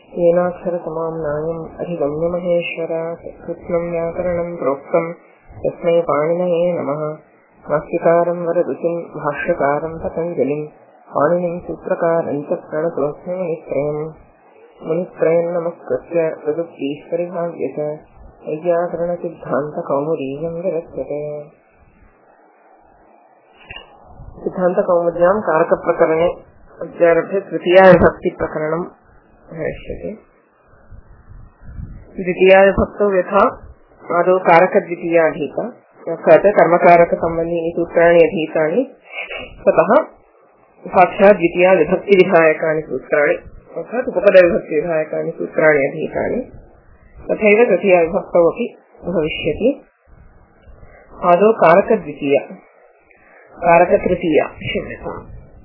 येनाक्षरतमां नायम् अधिगम्य महेश्वरात् कृत्स्नं व्याकरणं प्रोक्तं तस्मै पाणिनये नमः। भाष्यकारं वररुचिं भाष्यकारं पतञ्जलिं पाणिनिं सूत्रकारं च प्रणतोऽस्मि मुनित्रयं नमस्कृत्य तदुक्तीश्वरिभाव्य च वैयाकरणसिद्धान्तकौमुदीयं विरच्यते। सिद्धान्तकौमुद्यां कारकप्रकरणे अद्यारभ्य तृतीया विभक्तिप्रकरणं भविष्यति। द्वितीया विभक्तौ यथा आदौ कारकद्वितीयाधीता अर्थात् कर्मकारकसम्बन्धीनि सूत्राणि अधीतानि, ततः साक्षात् द्वितीया विभक्तिविधायकानि सूत्राणि अर्थात् उपपदविभक्तिविधायकानि सूत्राणि अधीतानि, तथैव तृतीया विभक्तौ अपि भविष्यति। आदौ कारकद्वितीया कारकतृतीया क्षम्यताम्।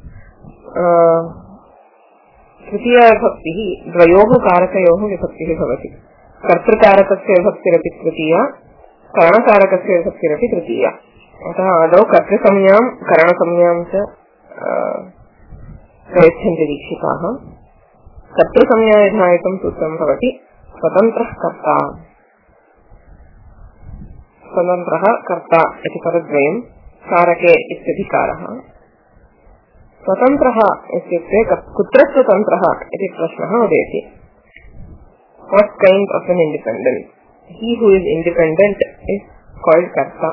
तृतीया विभक्तिः द्वयोः कारकयोः विभक्तिः भवति। कर्तृकारकस्य विभक्तिरपि तृतीया, करणकारकस्य विभक्तिरपि तृतीया। अतः आदौ कर्तृसंज्ञां करणसंज्ञां च प्रयच्छन्ति दीक्षिताः। कर्तृसंज्ञाविधायकं सूत्रं भवति स्वतन्त्रः कर्ता। स्वतन्त्रः कर्ता इति पदद्वयं कारके इत्यधिकारः। स्वतन्त्रः इत्युक्ते कुत्र स्वतन्त्रः इति प्रश्नः उदेति। What kind of an independent? He who is independent is called karta.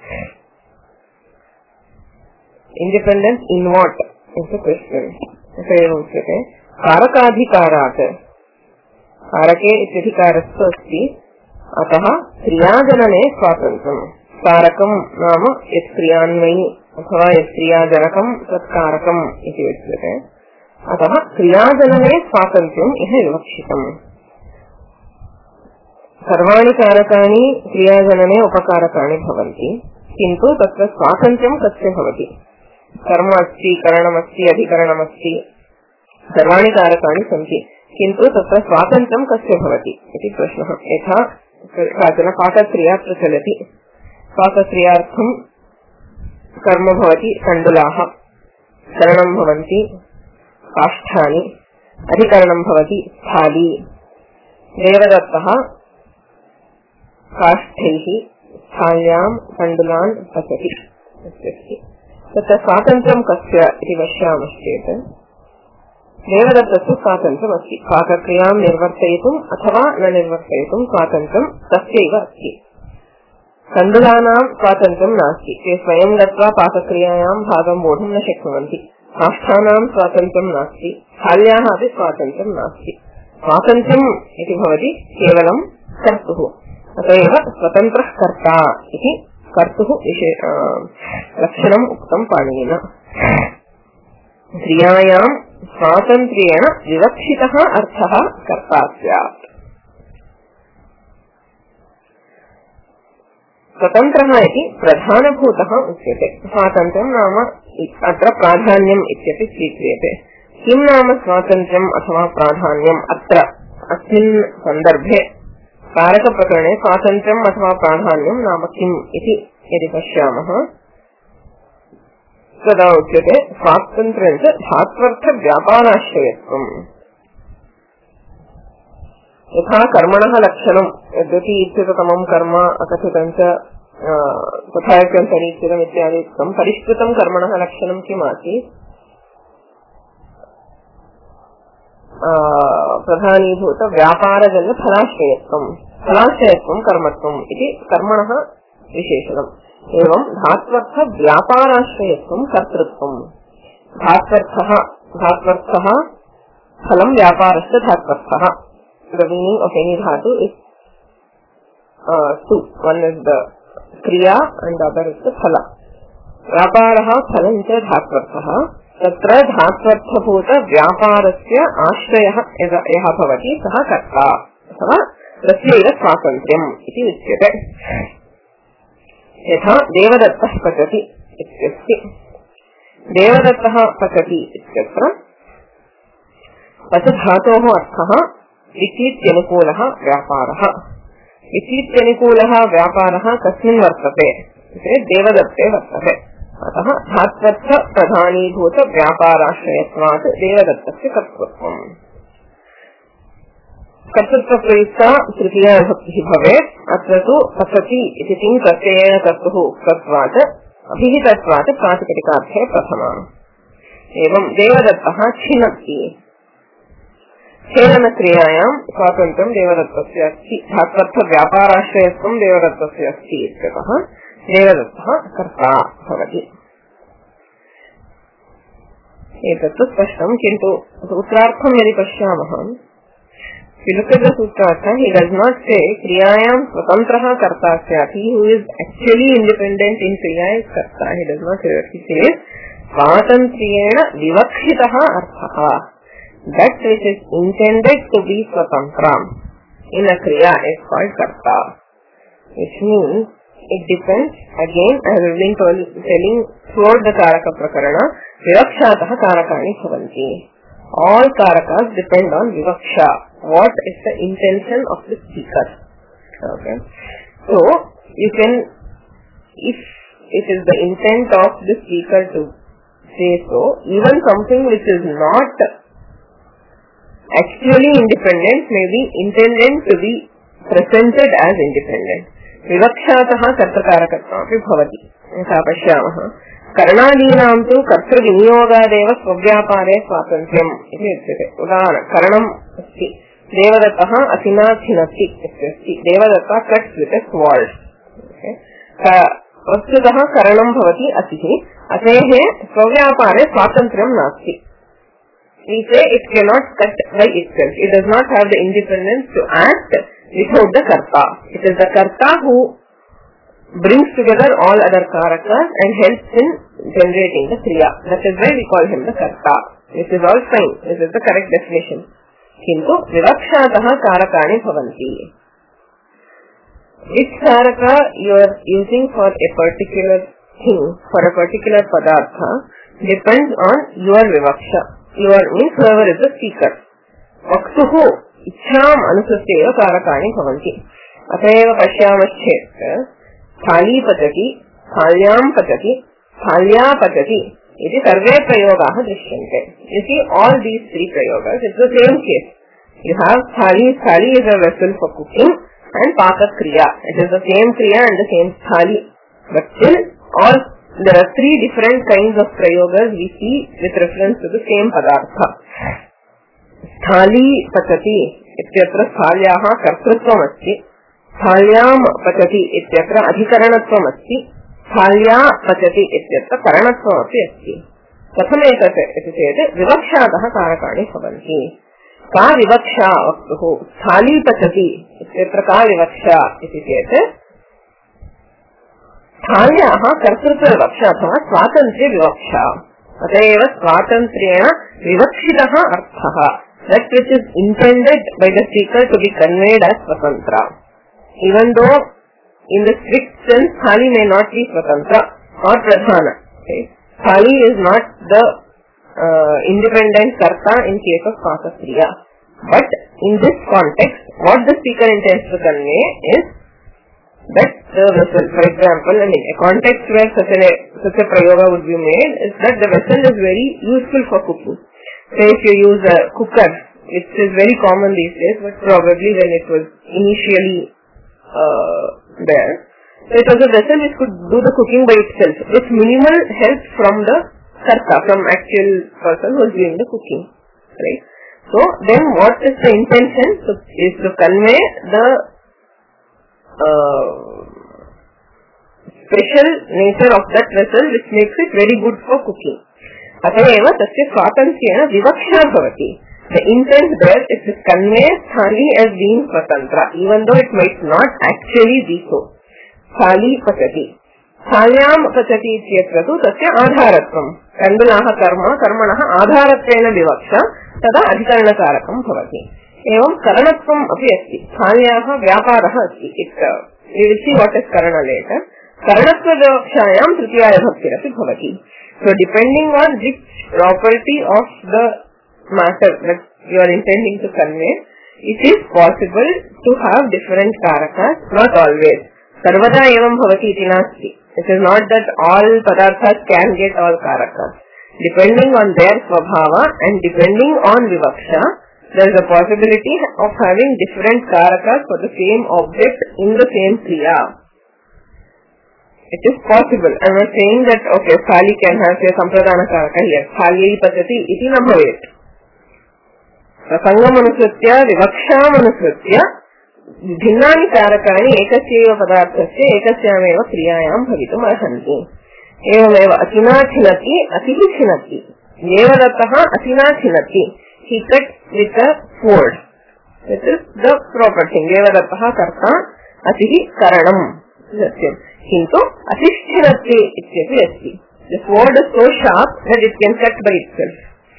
Independent in what is the question? उच्यते कारकाधिकारात् कारके इत्यधिकारस्तु अस्ति, अतः क्रियाजनने स्वातन्त्र्यम्। कारकं नाम यत् क्रियान्वयी अथवा यत् क्रियाजनकं तत् कारकम् इति उच्यते। अतः क्रियाजनने स्वातन्त्र्यम् इह विवक्षितम्। सर्वाणि कारकाणि क्रियाजनने उपकारकाणि भवन्ति, किन्तु तत्र स्वातन्त्र्यं कस्य भवति? कर्म अस्ति, करणमस्ति, अधिकरणमस्ति, सर्वाणि कारकाणि सन्ति, किन्तु तत्र स्वातन्त्र्यं कस्य भवति इति प्रश्नः। यथा काचन पाकक्रिया प्रचलति, पाकक्रियार्थं कर्म भवति तण्डुलाः, करणं भवन्ति काष्ठानि, अधिकरणं भवति स्थाली। देवदत्तः काष्ठैः स्थाल्यां तण्डुलान् पचति। तत्र स्वातन्त्र्यं कस्य इति पश्यामश्चेत् देवदत्तस्य स्वातन्त्र्यमस्ति। पाकक्रियां निर्वर्तयितुम् अथवा न निर्वर्तयितुं स्वातन्त्र्यं तस्यैव अस्ति। तण्डुलानां स्वातन्त्र्यं नास्ति, ते स्वयं गत्वा पाकक्रियायां भागं वोढुं न शक्नुवन्ति। काष्ठानां स्वातन्त्र्यं नास्ति, स्थाल्याः अपि स्वातन्त्र्यं नास्ति। स्वातन्त्र्यम् इति भवति केवलं कर्तुः। अत एव स्वतन्त्रः कर्ता इति कर्तुः लक्षणम् उक्तं पाणिनिना। क्रियायां स्वातन्त्र्येण विवक्षितः अर्थः कर्ता स्यात्। स्वतन्त्रः इति प्रधानभूतः उच्यते। स्वातन्त्र्यं नाम अत्र प्राधान्यम् इत्यपि स्वीक्रियते। किं नाम स्वातन्त्र्यम् अथवा प्राधान्यम्? अत्र अस्मिन् सन्दर्भे कारकप्रकरणे स्वातन्त्र्यम् अथवा प्राधान्यं नाम किम् इति यदि पश्यामः तदा उच्यते स्वातन्त्र्यं च धात्वर्थव्यापाराश्रयत्वम्। यथा कर्मणः लक्षणं यद्यपि इच्छिततमं कर्म अकथितं च तथाप्यन्तरीक्षितम् इत्यादि उक्तं, परिष्कृतं कर्मणः लक्षणं किम् आसीत्? प्रधानीभूत व्यापारजन्य फलाश्रयत्वं। फलाश्रयत्वं कर्मत्वम् इति कर्मणः विशेषणम्। एवं धात्वर्थ व्यापाराश्रयत्वं कर्तृत्वम्। धात्वर्थः फलं व्यापारस्य धात्वर्थः। The meaning of any dhatu is two. One is the kriya and the other is the phala. Vyaparaha phalam cha dhatvarthah. Tatra dhatvarthabhuta vyaparasya ashrayah yah bhavati sah karta. Athava tasyaiva swatantriyam iti uच्यते। यथा देवदत्तः पचति इत्यस्ति। देवदत्तः पचति इत्यत्र पच धातोः अर्थः विचित्यनुकूलः व्यापारः। विचित्यनुकूलः व्यापारः कस्मिन् वर्तते? देवदत्ते वर्तते। अतः धात्वर्थ प्रधानीभूत व्यापाराश्रयत्वात् देवदत्तस्य कर्तृत्वम्। कर्तृत्व प्रयुक्ता तृतीया विभक्तिः भवेत्। अत्र तु पतति इति तिङ् प्रत्ययेन कर्तुः उक्तत्वात् अभिहितत्वात् प्रातिपदिकार्थे प्रथमा। एवं देवदत्तः छिनत्ति, छेदनक्रियायां स्वातन्त्र्यं देवदत्तस्य अस्ति, धात्वर्थ व्यापाराश्रयत्वं देवदत्तस्य अस्ति इत्यतः देवदत्तः कर्ता भवति। एतत्तु स्पष्टं, किन्तु सूत्रार्थं यदि पश्यामः, सूत्रार्थ he does not say क्रियायां स्वतन्त्रः कर्ता स्यात्, he who is actually independent in kriya is कर्ता, he does not say that, he says स्वातन्त्र्येण विवक्षितः अर्थः, that which is intended to be swatantra in a kriya is called karta, which means it depends, again I have been telling throughout the karaka prakarana, vivakshatah karakani bhavanti. All karakas depend on vivaksha, what is the intention of the speaker. Okay, so you can, if it is the intent of the speaker to say so, even something which is not actually independent may be intended to be presented as independent. विवक्षातः कर्तकारकत्वमपि भवति। यथा पश्यामः, करणादीनां तु कर्तृविनियोगादेव स्वव्यापारे स्वातन्त्र्यम् इति उच्यते। उदाहरणं करणम् अस्ति, देवदत्तः असिना छिनत्ति इत्यस्ति, देवदत्तः कट्स् वित् अ स्वार्ड्। वस्तुतः करणं भवति अतिः, अतेः स्वव्यापारे स्वातन्त्र्यं नास्ति। We say it cannot cut by itself. It does not have the independence to act without the karta. It is the karta who brings together all other karakas and helps in generating the kriya. That is why we call him the karta. This is all fine. This is the correct definition. Kintu vivakshatah karakani bhavanti. Which karaka you are using for a particular thing, for a particular padartha, depends on your vivaksha. Your means whoever is the speaker. Vaktuhu इच्छाम अनुसृत्य कारकाणि भवन्ति। अतएव पश्यामश्चेत् थाली पचति, थाल्यां पचति, थाल्या पचति इति सर्वे प्रयोगाः दृश्यन्ते। You see all these three prayogas, it's the same case. You have thali, thali is a vessel for cooking, and paka kriya, it is the same kriya and the same thali. But still, all there are three different kinds of prayogas we see with reference to the same padartha. स्थाली पचति इत्यत्र स्थाल्याः कर्तृत्वम् अस्ति, स्थाल्यां पचति इत्यत्र अधिकरणत्वम् अस्ति, स्थाल्या पचति इत्यत्र करणत्वमपि अस्ति। कथमेतत् इति चेत् विवक्षातः कारकाणि भवन्ति। का विवक्षा वक्तुः? स्थाली पचति इत्यत्र का विवक्षा इति चेत् स्थाल्याः कर्तृत्वविवक्षा अथवा स्वातन्त्र्यविवक्षा। अतएव स्वातन्त्र्येण विवक्षितः अर्थः, that which is intended by the speaker to be conveyed as swatantra. Even though in the strict sense thali may not be swatantra or pradhana. Okay? Thali is not the independent karta in case of paka kriya. But in this context, what the speaker intends to convey is that the vessel, for example, a context where such a prayoga would be made is that the vessel is very useful for cooking. Say if you use a cooker, which is very common these days, but probably when it was initially there, so it was a vessel which could do the cooking by itself, with minimal help from the karta, from actual person who is doing the cooking, right? So then what is the intention? Is to convey the special nature of that vessel which makes it very good for cooking. अतएव तस्य स्वातन्त्र्येण विवक्षा भवति. The intent there is to convey thali as being swatantra, even though it might not actually be so. Thali pachati, thalyam pachati इत्यत्र तु तस्य आधारत्वं, कन्दुलाः कर्म कर्मणः आधारत्वेन विवक्षा, तदा अधिकरणकारकं भवति. एवं करणत्वम् अपि अस्ति, थाल्याः व्यापारः अस्ति. We will see what is karana later. करणत्वविवक्षायां तृतीया विभक्तिरपि भवति. So depending on which property of the matter that you are intending to convey, it is possible to have different karakas, not always. Sarvada evam bhavati iti nasti. It is not that all padarthas can get all karakas. Depending on their svabhava and depending on vivaksha, there is a possibility of having different karakas for the same object in the same kriya. It is possible. I am not saying that okay, Kali can have say sampradana karaka here. Kali patati iti na bhavet. Prasangam anusritya vivaksham anusritya भिन्नानि कारकाणि एकस्यैव पदार्थस्य एकस्यामेव क्रियायां भवितुम् अर्हन्ति. एवमेव अतिना छिनति अतिः छिनति. देवदत्तः अतिना छिनति. He cut with a sword. This is the proper thing. देवदत्तः कर्ता अतिः करणं सत्यं. किन्तु अतिश्छिनति इत्यपि अस्ति. The sword is so sharp that it can cut by itself.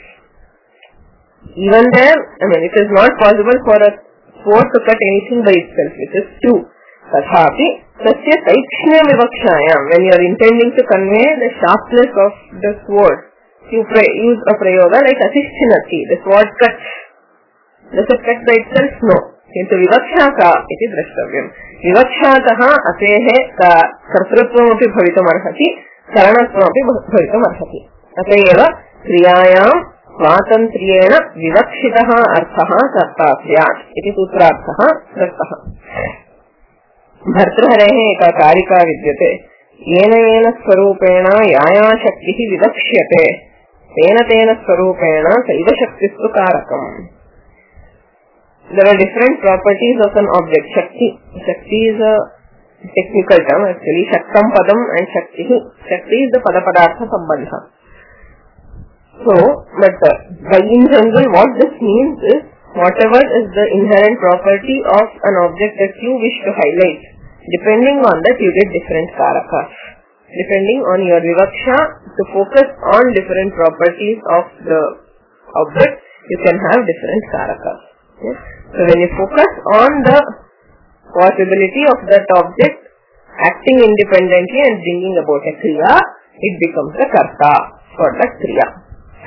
Even there, it is not possible for a sword to cut anything by itself. It is true. Tathapi tasya taikshnya vivakshayam, when you are intending to convey the sharpness of the sword, you use a prayoga like asishchinati. The sword cuts. Does it cut by itself? No. Kintu vivakshaka iti drashtavyam. Vivakshataha atehe kartrutvam api bhavitum arhati, karanatvam api bhavitum arhati. Atayeva kriyayam स्वातंत्र्येण विवक्षितः अर्थः कर्ता स्यात् इति सूत्रार्थः दत्तः. भर्तृहरेः एका कारिका विद्यते. येन येन स्वरूपेण या या शक्तिः विवक्ष्यते तेन तेन स्वरूपेण सैव शक्तिस्तु कारकम्. There are different properties of an object. Shakti is a technical term actually. Shaktam padam and Shakti. Shakti is the pada-padartha sambandha. So, but in general what this means is whatever is the inherent property of an object that you wish to highlight, depending on that you get different karakas. Depending on your vivaksha, to focus on different properties of the object, you can have different karakas. Yes? So when you focus on the possibility of that object acting independently and bringing about a kriya, it becomes a karta for that kriya.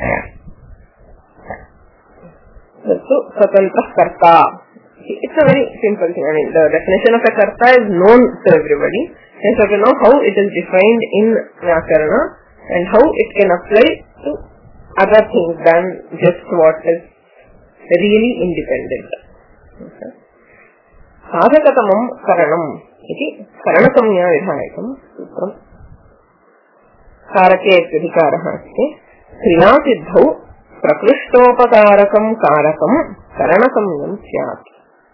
So, Swatantra Karta. It's a very simple thing. The definition of a Karta is known to everybody. Hence, we know how it is defined in Vyakarana and how it can apply to other things than just what is really independent. Sadhakatamam Karanam iti Karanasamya Vidhanayakam Sutram. Karake Vidhikaraha asti. क्रिया सिद्धौ प्रकृष्टोपकारकं कारकं करणसमयं स्यात्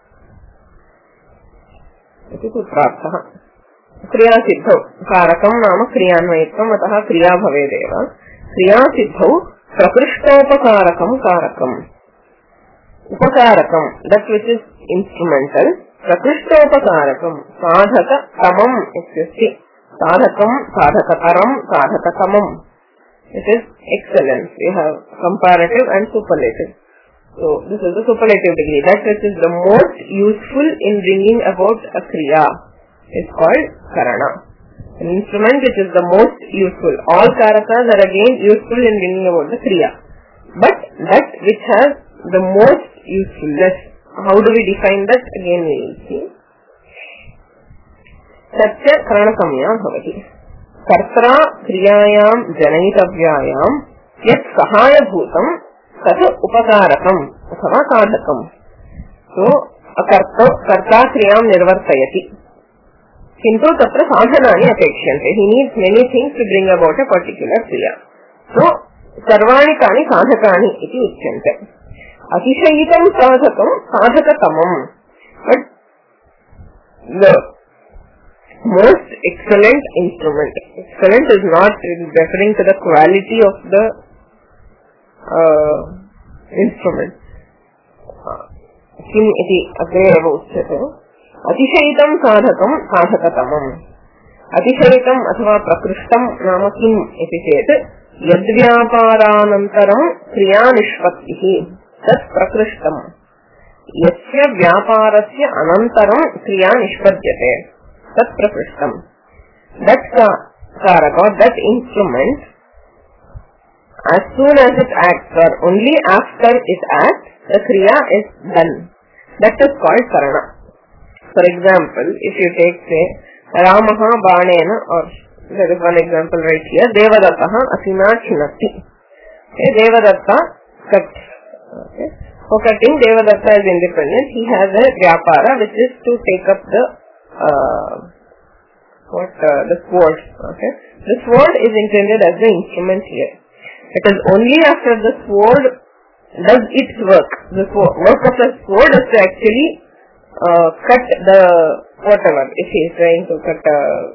इति सूत्रार्थः. क्रिया सिद्धौ कारकं नाम क्रियान्वयित्वम्, अतः क्रिया भवेदेव. क्रिया सिद्धौ प्रकृष्टोपकारकं कारकम्. उपकारकं that which is instrumental. प्रकृष्टोपकारकं साधकतमम् इत्यस्ति. साधकं साधकतरं साधकतमम्. It is excellence. We have comparative and superlative. So this is the superlative degree. That which is the most useful in bringing about a kriya is called karana. An instrument which is the most useful. All karakas are again useful in bringing about the kriya. But that which has the most usefulness. How do we define that? Again we will see. Satya karana samya bhavati. कर्त्रा क्रियायां जनयितव्यायां यत् सहायभूतं तत् उपकारकम् अथवा साधकम्. So कर्ता क्रियां निर्वर्तयति किन्तु तत्र साधनानि अपेक्ष्यन्ते. He needs many things to bring about a particular kriya. So सर्वाणि तानि साधकानि इति उच्यन्ते. अतिशयितं साधकं साधकतमम्. But the most excellent instrument. Excellent is not referring to the quality of the instrument. Kim iti agre eva uchyate. Atishayitam sadhakam sadhakatamam. Atishayitam athava prakrishtam nama kim iti chet yadvyaparanantaram kriya nishpattihi tat prakrishtam. Yasya vyaparasya anantaram kriya nishpadyate. Tat prakrishtam. That karaka, that instrument, as soon as it acts or only after it acts, the kriya is done. That is called karana. For example, if you take say Ramaha Banena, or there is one example right here, Devadattaha Asina Chinati. Okay, Devadatta cuts. Okay. For cutting, Devadatta is independent. He has a vyapara, which is to take up the sword. Okay, the sword is intended as the instrument here. It is only after the sword does its work. The work of the sword is to actually cut the whatever. If he is trying to cut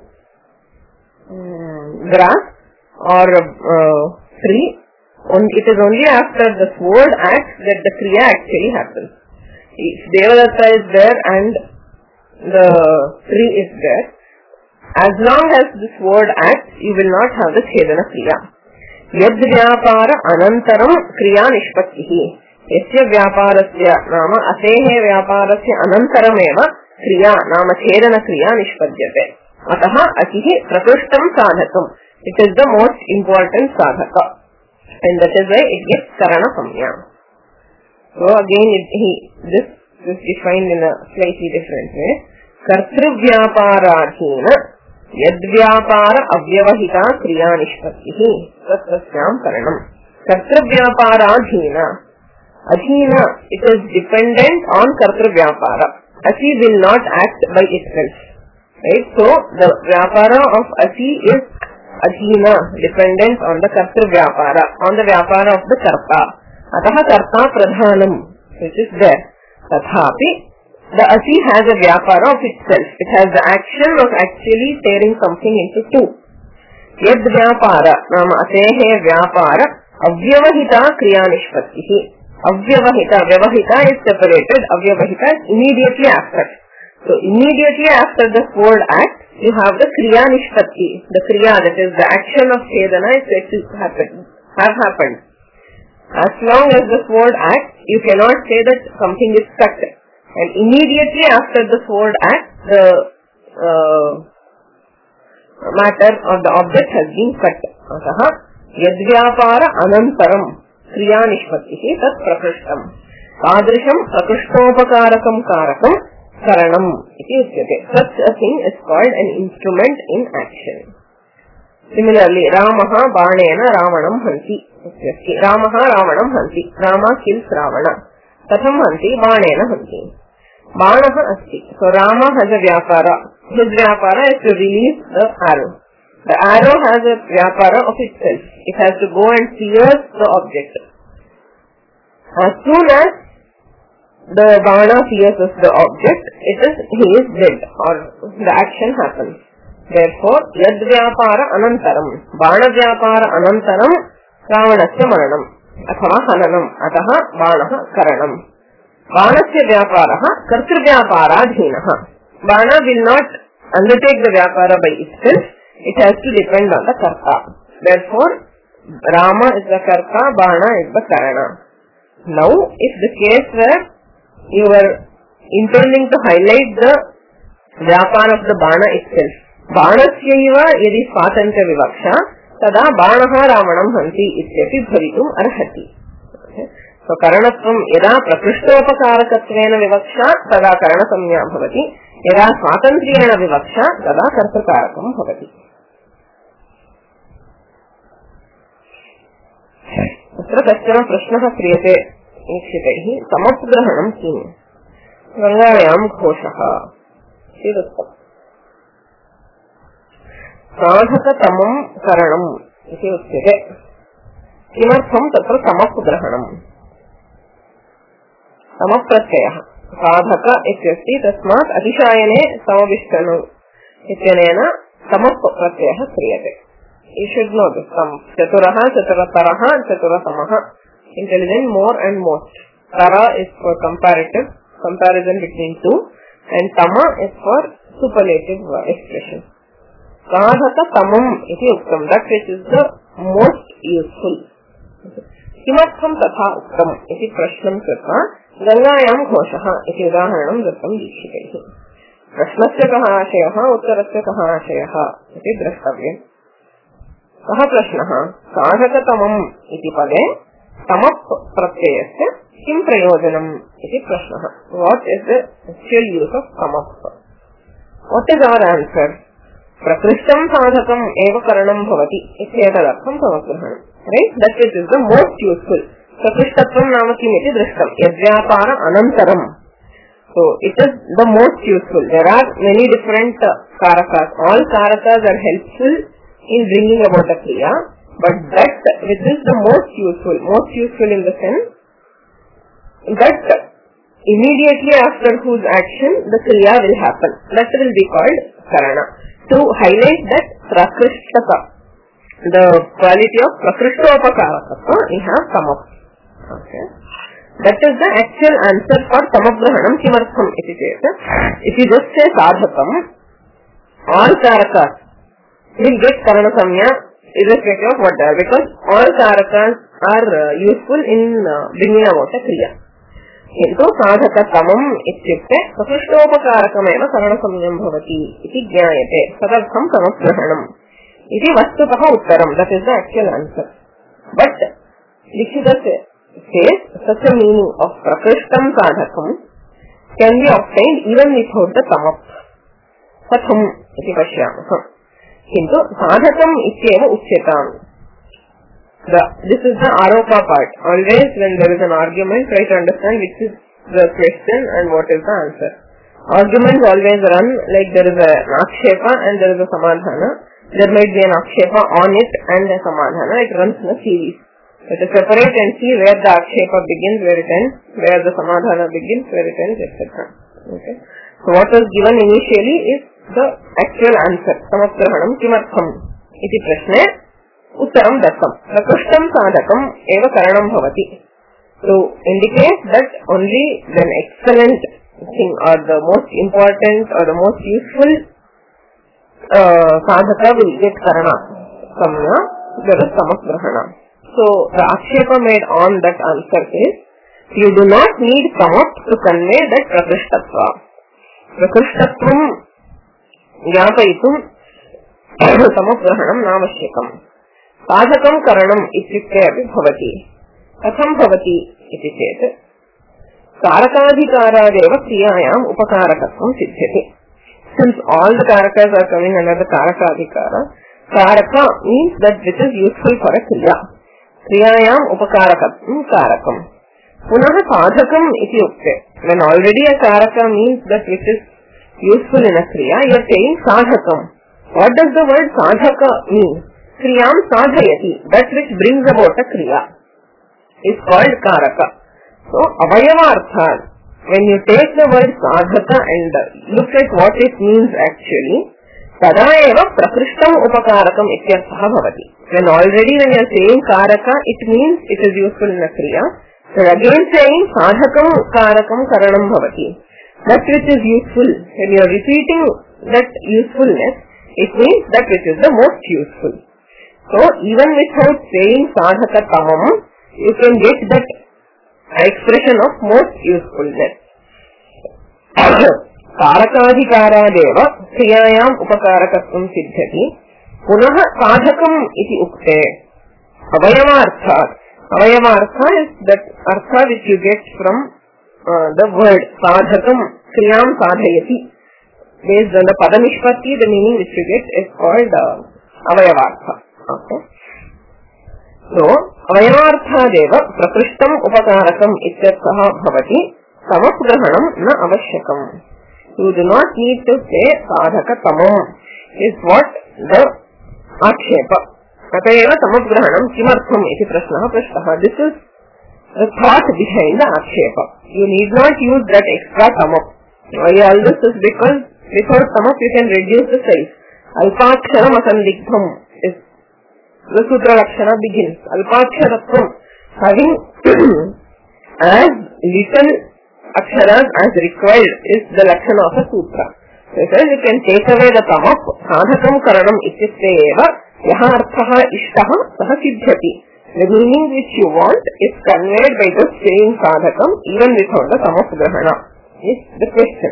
grass or tree, it is only after the sword acts that the kriya actually happens. If Devadatta is there and the tree is there, as long as the sword acts, you will not have the chedana kriya. Yad vyapara anantaram kriya nishpattihi. Yasya vyaparasya nama asehe vyaparasya anantarameva kriya nama chedana kriya nishpadyate. Ataha atihi prakrishtam sadhakam. It is the most important sadhaka. And that is why it gets karana samya. So again, this is defined in a slightly different way. Kartruvyaparaadhina yadvyapara avyavahita kriya nishpattihi tatrasyam karanam. Kartruvyaparaadhina. Adhina, it is dependent on kartruvyapara. Asi will not act by itself. Right? So the vyapara of Asi is adhina, dependent on the kartruvyapara, on the vyapara of the karta. Ataha karta pradhanam, which is there. Tathapi, the Asi has a vyapara of itself. It has the action of actually tearing something into two. Yad vyapara, nama asehe vyapara, avyavahita kriya nishpattihi. Avyavahita, vyavahita is separated, avyavahita is immediately after. So immediately after the sword act, you have the kriya nishpatti. The kriya, that is the action of chedana, is said to have happened. As long as the sword acts, you cannot say that something is cut. And immediately after the sword act, the matter or the object has been cut. Ataha yadvyapara anantaram kriya nishpattihi tat prakrishtam. Tadrisham prakrishtopakarакam karakam karanam iti uchyate. Such a thing is called an instrument in action. Similarly, Ramaha banena ravanam hanti. Ramaha ravanam hanti. Rama kills Ravana. Tatham hanti banena hanti. Banaha asti. So Rama has a vyapara. His vyapara is to release the arrow. The arrow has a vyapara of itself. It has to go and pierce the object. As soon as the bana pierces the object, he is dead, or the action happens. Therefore, yad vyapara anantaram, bana vyapara anantaram, ravanasya maranam, athava hananam, ataha banaha karanam. Banasya vyaparaha kartruvyaparaadhinaha. Bana will not undertake the vyapara by itself. It has to depend on the karta. Therefore, Rama is the karta, bana is the karana. Now, if the case where you were intending to highlight the vyapara of the bana itself, banasyaiva yadi swatantya vivaksha, tada banaha ramanam hanti ityapi bhavitum arhati. So, karanatvam yada prakrishtopakarakatvena vivaksha, tada karana samya bhavati. Yada swatantriyena vivaksha, tada kartakarakam bhavati. अत्र कश्चन प्रश्नः क्रियते ईक्षितैः समग्रहणं किम्? गङ्गायां घोषः इति उक्तम्. साधकतमं करणम् इति उच्यते. किमर्थं तत्र समग्रहणम्? समप्रत्ययः साधक इत्यस्ति, तस्मात् अतिशायने समविष्टनु इत्यनेन समप्रत्ययः क्रियते. You should know this. Chaturaha, Chaturataraha, Chaturatamaha. Intelligent, more and most. Tara is for comparative, comparison between two, and Tama is for superlative expression. Sadhaka tamam iti uktam, that which is the most useful. Kimartham tatha uktam iti prashnam krutva gangayam ghoshaha iti udaharanam dattam dikshitaihi. Prashnasya kaha ashayah, uttarasya kaha ashayah iti drashtavyam. कः प्रश्नः? साधकतमम् इति पदे तमप् प्रत्ययस्य किं प्रयोजनम् इति प्रश्नः. What is the actual use of tamap? What is our answer? प्रकृष्टं साधकम् एव करणं भवति इत्येतदर्थं समग्रहणम्. Right? That is the most useful. Prakrishtatvam nama kim iti drishtam. Yadyapara anantaram. So it is the most useful. There are many different karakas. All karakas are helpful in bringing about a kriya, but that which is the most useful in the sense that immediately after whose action the kriya will happen. That will be called karana. To highlight that prakrishtaka, the quality of prakrishtopakaraka, we have come up. Okay. That is the actual answer for samagrahanam kimartham iti cheta. If you just say sadhakam, all karakas will get karana samya irrespective of what they are, because all karakas are useful in bringing about a kriya. किन्तु साधकतमम् इत्युक्ते प्रकृष्टोपकारकमेव करणसमयं भवति इति ज्ञायते, तदर्थं समग्रहणम् इति वस्तुतः उत्तरम्. That is the actual answer. But लिखित says such a meaning of prakristam sadhakam can be obtained even without the tamap. Katham iti pashyamah. Kintu sadhakam ityeva uchyatam. This is the aropa part. Always when there is an argument, try to understand which is the question and what is the answer. Arguments always run like there is an akshepa and there is a samadhana. There might be an akshepa on it and a samadhana. It runs in a series. Let us separate and see where the akshepa begins, where it ends, where the samadhana begins, where it ends, etc. Okay. So what was given initially is the actual answer. Samagrahanam kimartham iti prashne uttaram dassam. Prakrishtam sadhakam eva karanam bhavati. To indicate that only an excellent thing or the most important or the most useful sadhaka will get karana samya, there is samagrahana. So the akshepa made on that answer is, you do not need tamap to convey that prakrishtatva. Prakrishtatvam jnapayitum samagrahanam namashyakam. Sadhakam karanam ityukte api bhavati. Katham bhavati iti chet karakadhikaradeva kriyayam upakarakatvam siddhyate. Since all the karakas are coming under the karakadhikara, karaka means that which is useful for a kriya. Kriyayam upakarakatvam karakam. Punah sadhakam iti ukte. When already a karaka means that which is useful in a kriya, you are saying sadhakam. What does the word sadhaka mean? Kriyam sadhayati. That which brings about a kriya is called karaka. So avayavartha. When you take the word sadhaka and look at what it means actually, tada eva prakrishtam upakarakam ityartha bhavati. When already when you are saying karaka, it means it is useful in a kriya. So again saying sadhakam karakam karanam bhavati. That which is useful, when you are repeating that usefulness, it means that which is the most useful. So even without saying sadhaka tamam, you can get that expression of most usefulness. Karakadhikaradeva kriyayam upakarakatvam siddhati. Punah sadhakam iti ukte. Avayamartha. Avayamartha is that artha which you get from the word sadhakam kriyam sadhayati. Based on the padamishpati, the meaning which you get is called avayavartha. Okay. So avayavartha deva prakrishtam upakarakam ityartha bhavati. Samagrahanam na avashyakam. You do not need to say sadhaka tamam is what the akshepa. Atayeva samagrahanam kimartham iti prashnaha prashtaha. This is the thought behind the akshepa. You need not use that extra tamam. All this is because without tamam you can reduce the size. Alpaksharam asandigdham is the sutra lakshana begins. Alpaksharatvam, having as little aksharas as required, is the lakshana of a sutra. So it says you can take away the tamap. Sadhakam karanam ityukte eva yaha arthaha ishtaha saha siddhyati. The meaning which you want is conveyed by just saying sadhakam even without the tamap grahana. Is the question.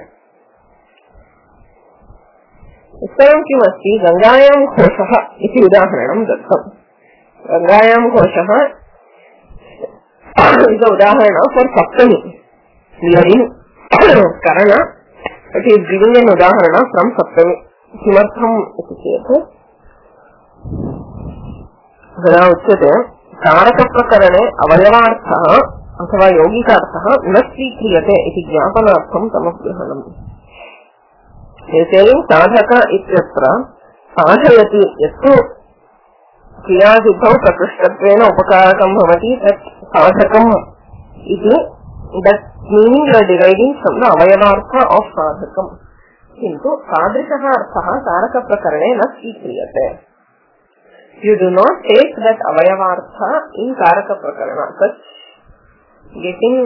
Utsaram kim asti gangayam ghoshaha iti udaharanam datham. Gangayam ghoshaha is the udaharana for saptami. Hearing karana, it is giving an udaharana from saptami. Kimartham iti cheta. Gana uchyate कारक प्रकरणे अवयवार्थः अथवा यौगिकार्थः न स्वीक्रियते इति ज्ञापनार्थं तमग्रहणम्। साधक इत्यत्र साधयति यत्तु क्रियासिद्धौ प्रकृष्टत्वेन उपकारकं भवति तत् साधकम् इति that meaning you are deriving from the avayavartha of sadhakam. किन्तु तादृशः अर्थः कारक प्रकरणे न स्वीक्रियते. You do not take that avayavartha in कारक प्रकरण. Such getting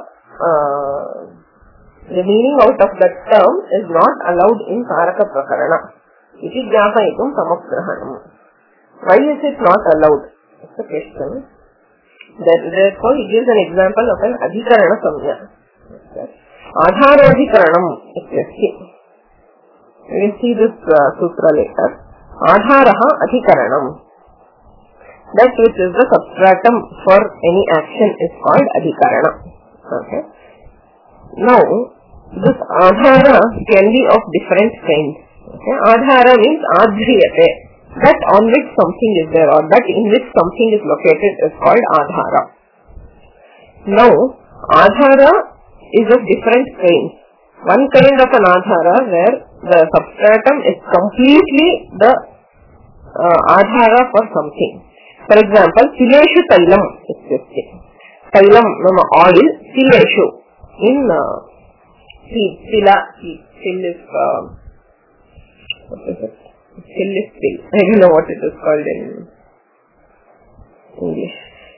the meaning out of that term is not allowed in कारक प्रकरण. इति ज्ञापयितुं समग्रहणम्. Why is it not allowed? It's a question. Therefore, he gives an example of an adhikarana samya. Adharadhikaranam ityasya. We will see this sutra later. Adharaha adhikaranam. That which is the substratum for any action is called adhikarana. Okay. Now, this adhara can be of different kinds. Okay. Adhara means adhriyate. That on which something is there or that in which something is located is called adhara. Now, adhara is of different kinds. One kind of an adhara where the substratum is completely the adhara for something. For example, sileshu tailam ityasya. Tailam nama oil, sileshu in sila. Sil is what is it? Sil is still. I don't know what it is called in English.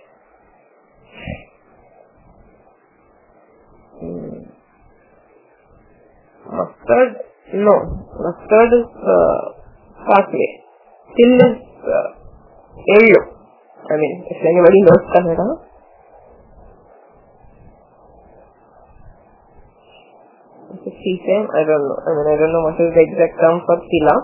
Mustard? No. Mustard is pathway. Sil is yellow. I mean, if anybody knows Kannada. Sesame? I don't know. I don't know what is the exact term for sila.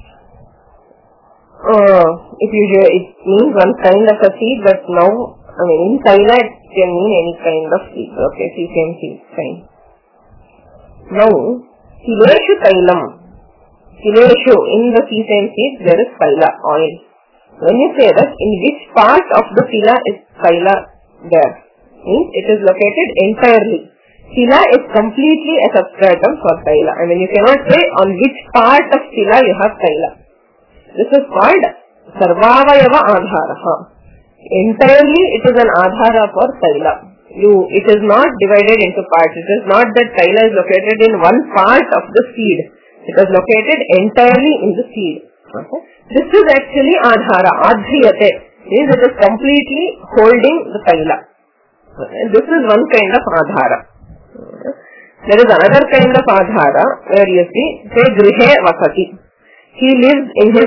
It means one kind of a seed, but now, in Taila it can mean any kind of seed. Okay, sesame seed, fine. Now, sileshu tailam. Sileshu, in the sesame seed, there is taila, oil. When you say that, in which part of the sila is taila there? Means it is located entirely. Sila is completely a substratum for taila. You cannot say on which part of sila you have taila. This is called sarvavayava adharaha. Entirely it is an adhara for taila. It is not divided into parts. It is not that taila is located in one part of the seed. It is located entirely in the seed. Okay. This is actually adhara, adhriyate. Means it is completely holding the taila. Okay. This is one kind of adhara. Okay. There is another kind of adhara where you see, say grihe vasati. He lives in his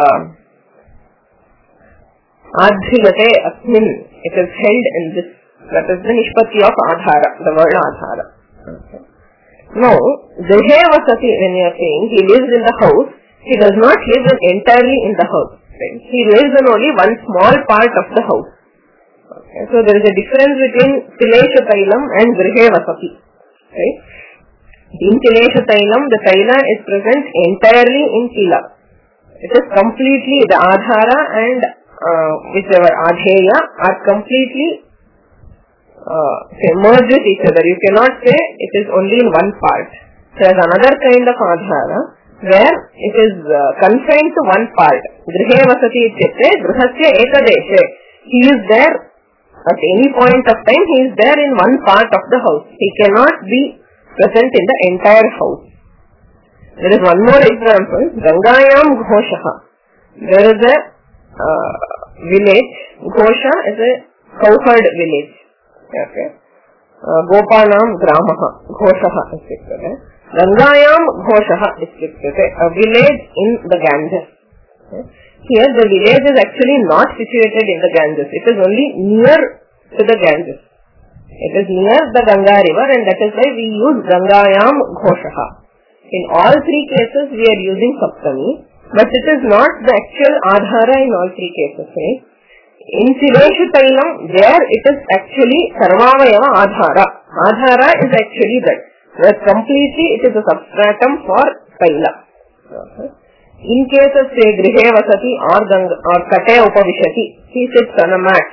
adhriyate asmin. It is held in this. That is the nishpati of adhara, the word adhara. Okay. Now, grihe vasati, when you are saying he lives in the house, he does not live entirely in the house. Right? He lives in only one small part of the house. Okay. So there is a difference between sileshu tailam and grihe vasati. Right? In sileshu tailam, the taila is present entirely in sila. It is completely, the adhara and whichever adheya are completely merged with each other. You cannot say it is only in one part. There is another kind of adhara where it is confined to one part. Grihe vasati ityate grihasya ekadeshe. He is there at any point of time. He is there in one part of the house. He cannot be present in the entire house. There is one more example. Gangayam Ghoshaha. There is a village. Ghosha is a cowherd village. Okay. Gopanam Gramaha. Ghoshaha is it. Gangayam Ghoshaha is it. A village in the Ganges. Okay. Here the village is actually not situated in the Ganges. It is only near to the Ganges. It is near the Ganga river, and that is why we use Gangayam Ghoshaha. In all three cases we are using Saptami, but it is not the actual adhara in all three cases. Right? In sileshu tailam, there it is actually sarvavayava adhara. Adhara is actually that. Where completely it is a substratum for taila. Okay. In case of say grihe vasati or kate upavishati, he sits on a mat.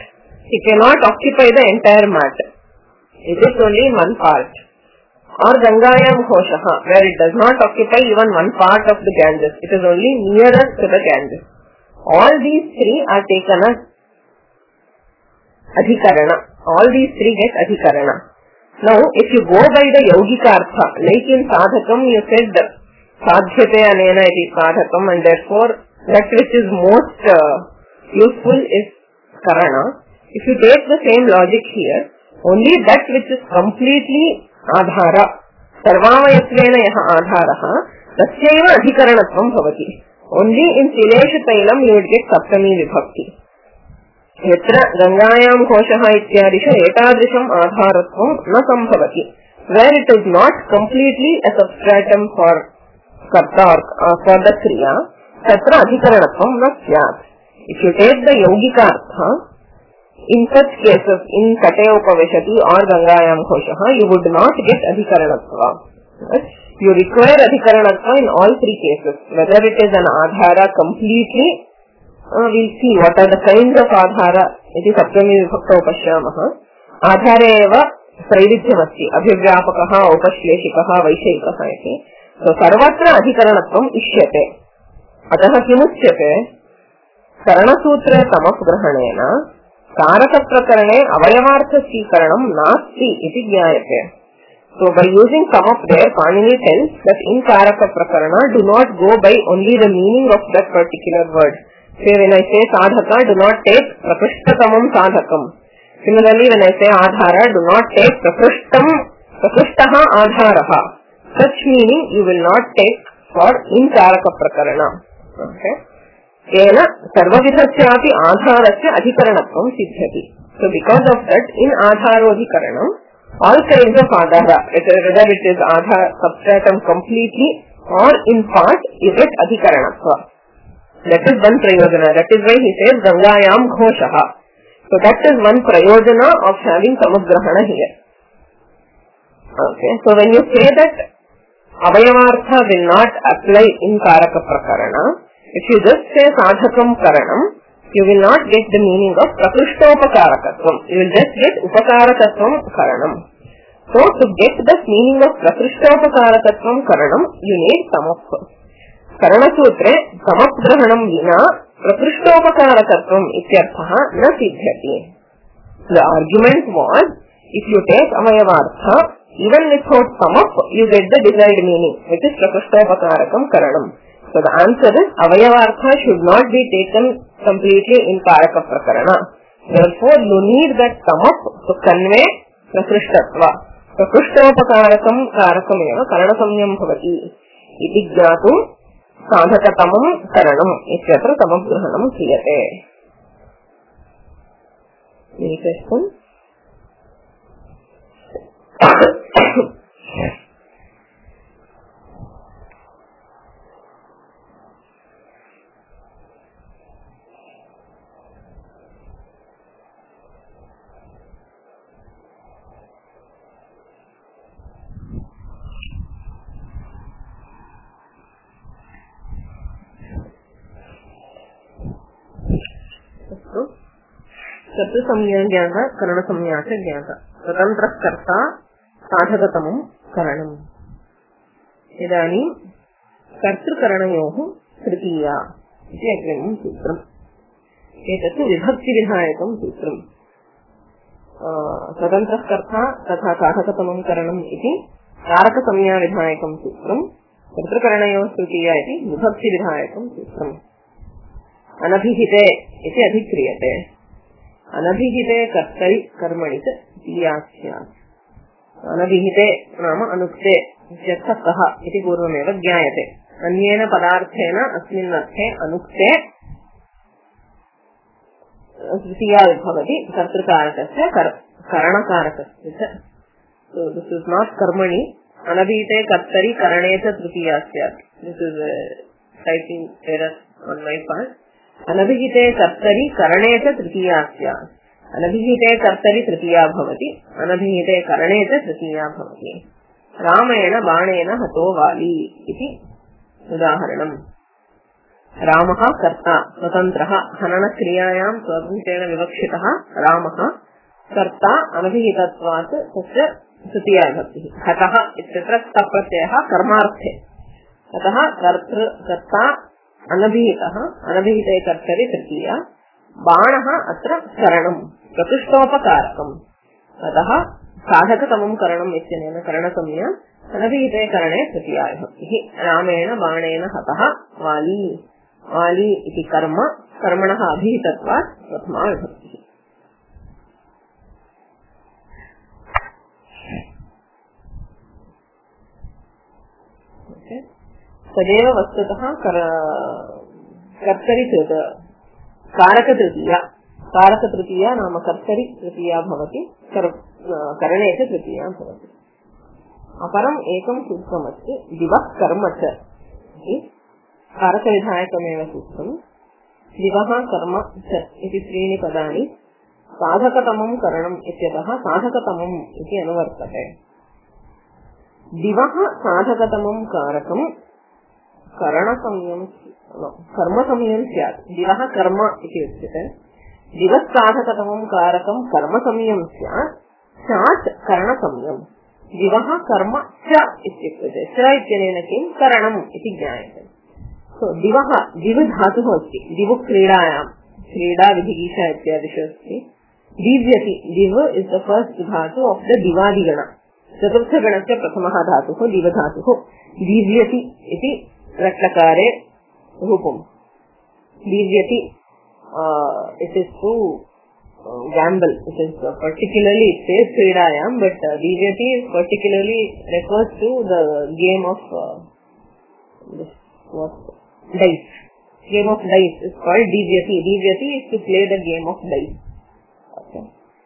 It cannot occupy the entire mat. It is only in one part. Or Gangayam Ghoshaha, where it does not occupy even one part of the Ganges. It is only nearer to the Ganges. All these three are taken as Adhikarana. All these three get Adhikarana. Now, if you go by the Yogikartha, like in Sadhakam, you said Sadhyate Anena iti Sadhakam, and therefore that which is most useful is Karana. If you take the same logic here, only that which is completely Adhara, Sarvavayasvena yaha Adharaha, tasyaiva Adhikaranatvam bhavati. Only in Silesha Tailam you would get Saptami Vibhakti. Yatra Gangayam Ghoshaha ityadisha etadrisham Adharatvam na sambhavati. Where it is not completely a substratum for Karta or for the Kriya, tatra Adhikaranatvam na syat. If you take the Yogikartha, in such cases, in Kate Upaveshati or Gangayam Ghoshaha, you would not get Adhikaranatva. Right? You require Adhikaranatva in all three cases. Whether it is an Adhara completely, we'll see what are the kinds of Adhara. It is Saptami Vibhakta Upashyamaha. Adhare eva Praidithyamasti. Abhivyapakaha, Upashleshikaha, Vaishayikaha iti. So, Sarvatra Adhikaranatvam ishyate. Ataha kimuchyate? Karanasutra Samapgrahanena Karaka Prakarane Avayavartha Sikaranam Nasti iti Jnayate. So by using sum up there, Panini tells that in Karaka Prakarana do not go by only the meaning of that particular word. Say when I say Sadhaka, do not take Prakrishtatamam Sadhakam. Similarly, when I say Adhara, do not take Prakrishtaha Adharaha. Such meaning you will not take for in Karaka Prakarana. Okay. Kena sarvavidhasyapi adharasya adhikaranatvam siddhyati. So because of that, in adharodhikaranam, all kinds of adhara, whether it is adhara substratum completely or in part, you get adhikaranatva. That is one prayojana. That is why he says Gangayam Ghoshaha. So that is one prayojana of having samudgrahana here. Okay. So when you say that Avayavartha will not apply in Karaka Prakarana, if you just say Sadhakam Karanam, you will not get the meaning of Prakrishtopakarakattvam. You will just get Upakarakatvam Karanam. So, to get the meaning of Prakrishtopakarakattvam Karanam, you need Samap. Karanasutre, Samapgrahanam Vina, Prakrishtopakarakattvam ityarthaha na siddhyati. The argument was, if you take Avayavartha, even without Samap, you get the desired meaning, which is Prakrishtoparakam Karanam. So the answer is Avayavartha should not be taken completely in Karaka Prakarana. Therefore, you need that Samap to convey Prakrishtatva. Prakrishtoparakam Karakam eva Karana Samyam bhavati. Iti jnatum Sadhakatamam Karanam ityatra Samapgrahanam kriyate. Any question? Sartu samya jnata, karana samya se jnata. Swatantra karta, sadhagatamam karanam. Idani kartru karanayohu tritiya. Iti agrimam sutram. Etattu vibhakti vidhayakam sutram. Swatantra karta tatha sadhagatamam karanam iti karaka samya vidhayakam sutram. Kartru karanayohu tritiya iti vibhakti vidhayakam sutram. Anabhihite iti adhikriyate. Anabhihite kartari karmanita tiyasya. Anabhihite nama anukte ityartha iti purvameva jnayate. Anyena padarthena asmin arthe anukte tritiya vibhavati kartrukarakasya karanakarakasya. So this is not karmani. Anabhihite kartari karaneta tritiyasya. This is a typing error on my part. Anabhihite kartari karaneta tritiyasya. Anabhihite kartari tritiya bhavati. Anabhihite karaneta tritiya bhavati. Ramayena banena hato vali iti udaharanam. रामः कर्ता स्वतन्त्रः हननक्रियायां स्वतन्त्रेण विवक्षितः रामः कर्ता अनभिहितत्वात् तस्य तृतीया विभक्तिः हतः इत्यत्र तप्रत्ययः कर्मार्थे अतः कर्ता अनभिहितः अनभिहिते कर्तरि तृतीया बाणः अत्र करणं प्रकृष्टोपकारकम् अतः साधकतमं करणम् इत्यनेन करणसंज्ञा अनभिहिते करणे तृतीया विभक्तिः रामेण बाणेन हतः वाली वाली इति कर्म कर्मणः अभिहितत्वात् प्रथमा विभक्तिः तदेव वस्तुतः कर्तरि कारकतृतीया नाम कर्तरि तृतीया भवति करणे च तृतीया भवति अपरम् एकं सूत्रमस्ति दिवः कर्म च कारकविधायकमेव सूत्रम् दिवः कर्म च इति त्रीणि पदानि साधकतमं करणम् इत्यतः साधकतमम् इति अनुवर्तते दिवः साधकतमं कारकम् कर्मसंज्ञं स्यात् दिवः कर्म इति उच्यते दिवः साधकतमं कारकं कर्मसंज्ञं स्यात् करणसंज्ञम् दिवः कर्म च इत्युक्ते च इत्यनेन किं करणम् इति ज्ञायते सो दिवः दिव धातुः अस्ति दिवु क्रीडायां क्रीडा विधिगीषा इत्यादिषु अस्ति दीव्यति दिव इस् द फर्स्ट धातु ऑफ द दिवादिगण चतुर्थगणस्य प्रथमः धातुः दिवधातुः दीव्यति इति रट्लकारे रूपम् दीव्यति it is to gamble it is particularly it says kridayam but dvyati particularly refers to the game of dice game of dice is called dvyati is to play the game of dice okay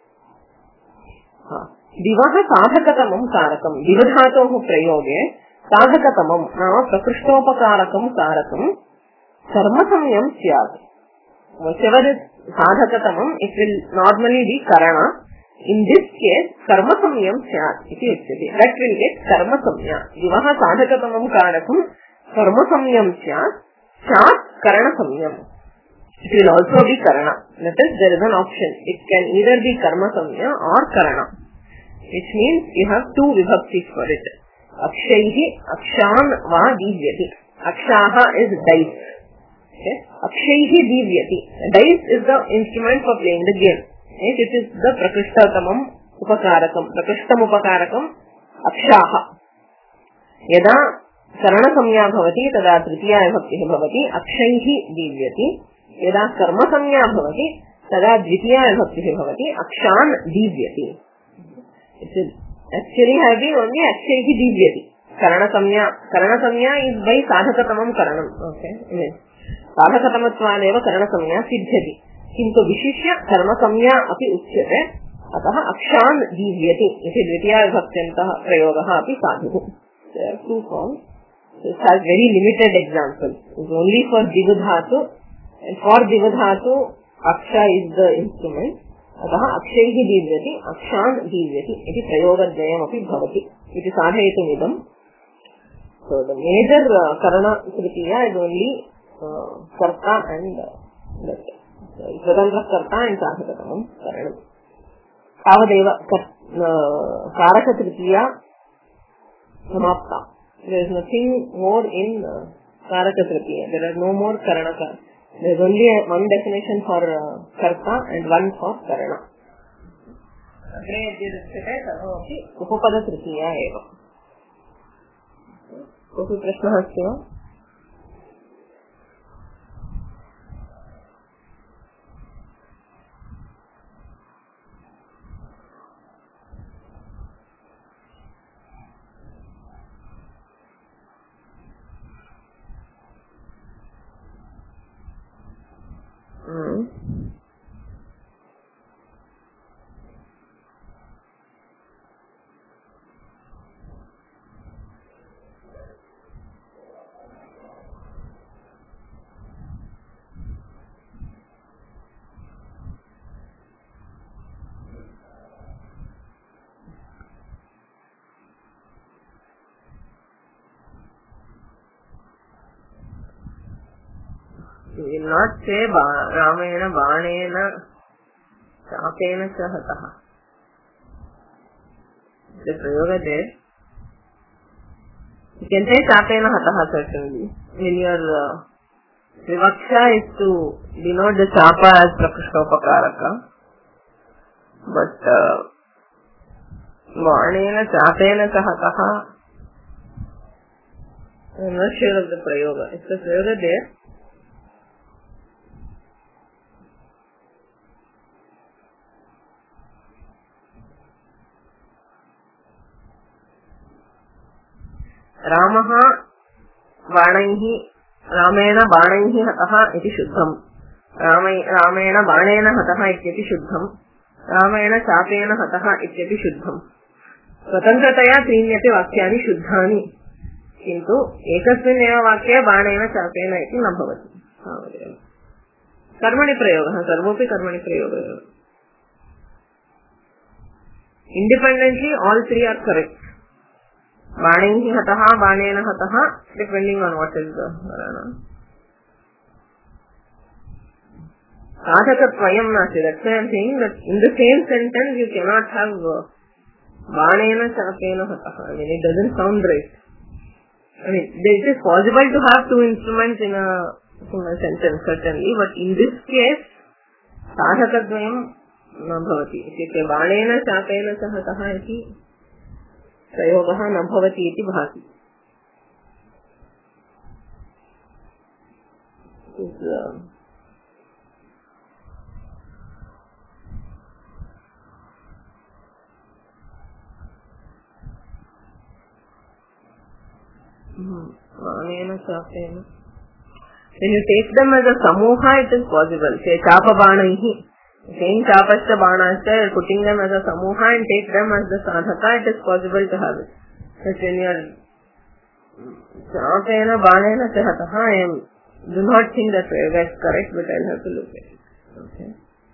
दिवः साधकतमं कारकं दिवधातोः प्रयोगे साधकतमं नाम प्रकृष्टोपकारकं कारकं कर्मसंज्ञं स्यात् whatever is sadhakatamam it will normally be karana in this case karmasamyam syat iti uchyate that will get karmasamya divah sadhakatamam karakam karmasamyam syat karanasamyam it will also be karana that is there is an option it can either be karmasamya or karana which means you have two vibhaktis for it akshaihi akshan va divyati akshaha is dice okay akshaihi divyati dice is the instrument for playing the game it is the prakrishtatamam upakarakam prakishtam upakarakam akshaha yada karana samya bhavati tada tritiya vibhakti bhavati akshaihi divyati yada karma samya bhavati tada dvitiya vibhakti bhavati akshan divyati it is actually having only akshaihi divyati karana samya is by sadhakatamam karanam okay साधकतमत्वानेव करणसंज्ञा सिद्ध्यति किन्तु विशिष्य कर्मसंज्ञा अपि उच्यते अतः अक्षान् दीव्यति इति द्वितीया विभक्त्यन्तः प्रयोगः अपि साधुः two forms this has very limited examples only for दिवधातु एंड फॉर दिवधातु अक्षा इज द इंस्ट्रूमेंट अतः अक्षैः दीव्यति अक्षान् दीव्यति इति प्रयोगद्वयमपि भवति इति साधयितुमिदम् सो द मेजर करण तृतीया इज ओनली कर्ता एंड स्वतंत्र कर्ता एंड साधकतमं करणं तावदेव कारक तृतीया समाप्ता there is nothing more in कारक तृतीया देयर आर नो मोर करणक there is only one definition for कर्ता एंड वन फॉर करण अग्रे यद्यदुच्यते सर्वमपि उपपद तृतीया एव कोऽपि प्रश्नः अस्ति वा You will not say Ramena Banena Chapena Chahataha. The Prayoga there. You can say Chapena Hataha certainly. When your Vivaksha is to denote the Chapa as Prakrishtopakaraka. But Banena Chapena Chahataha, I am not sure of the Prayoga. Is the Prayoga there? Ramaha Ramena Banaihi Hataha iti Shuddham. Ramena Banena Hataha ityati Shuddham. Ramena Chapena Hataha ityati Shuddham. Swatantrataya त्रीण्यते वाक्यानि शुद्धानि किन्तु एकस्मिन् एव वाक्ये बाणेन चापेन इति न भवति. कर्मणि प्रयोगः सर्वोऽपि कर्मणि प्रयोगः. Independently all three are correct. Banaihi hataha, banena hataha, depending on what is the varana. Sadhakatvayam nasti. That's why I am saying that in the same sentence you cannot have banena chapena hataha. I mean, it doesn't sound right. I mean, it is possible to have two instruments in a sentence certainly, but in this case, sadhakatvayam na bhavati. Ityukte banena chapena hataha iti प्रयोगः न भवति इति भाति. When you take them as a samuha, it is possible. Say chapa banaihi. Saying chapascha banascha, putting them as a samuha and take them as the sadhaka, it is possible to have it. But when you are chapena banena chahataha, I do not think that prayoga is correct, but I will have to look at it. Okay.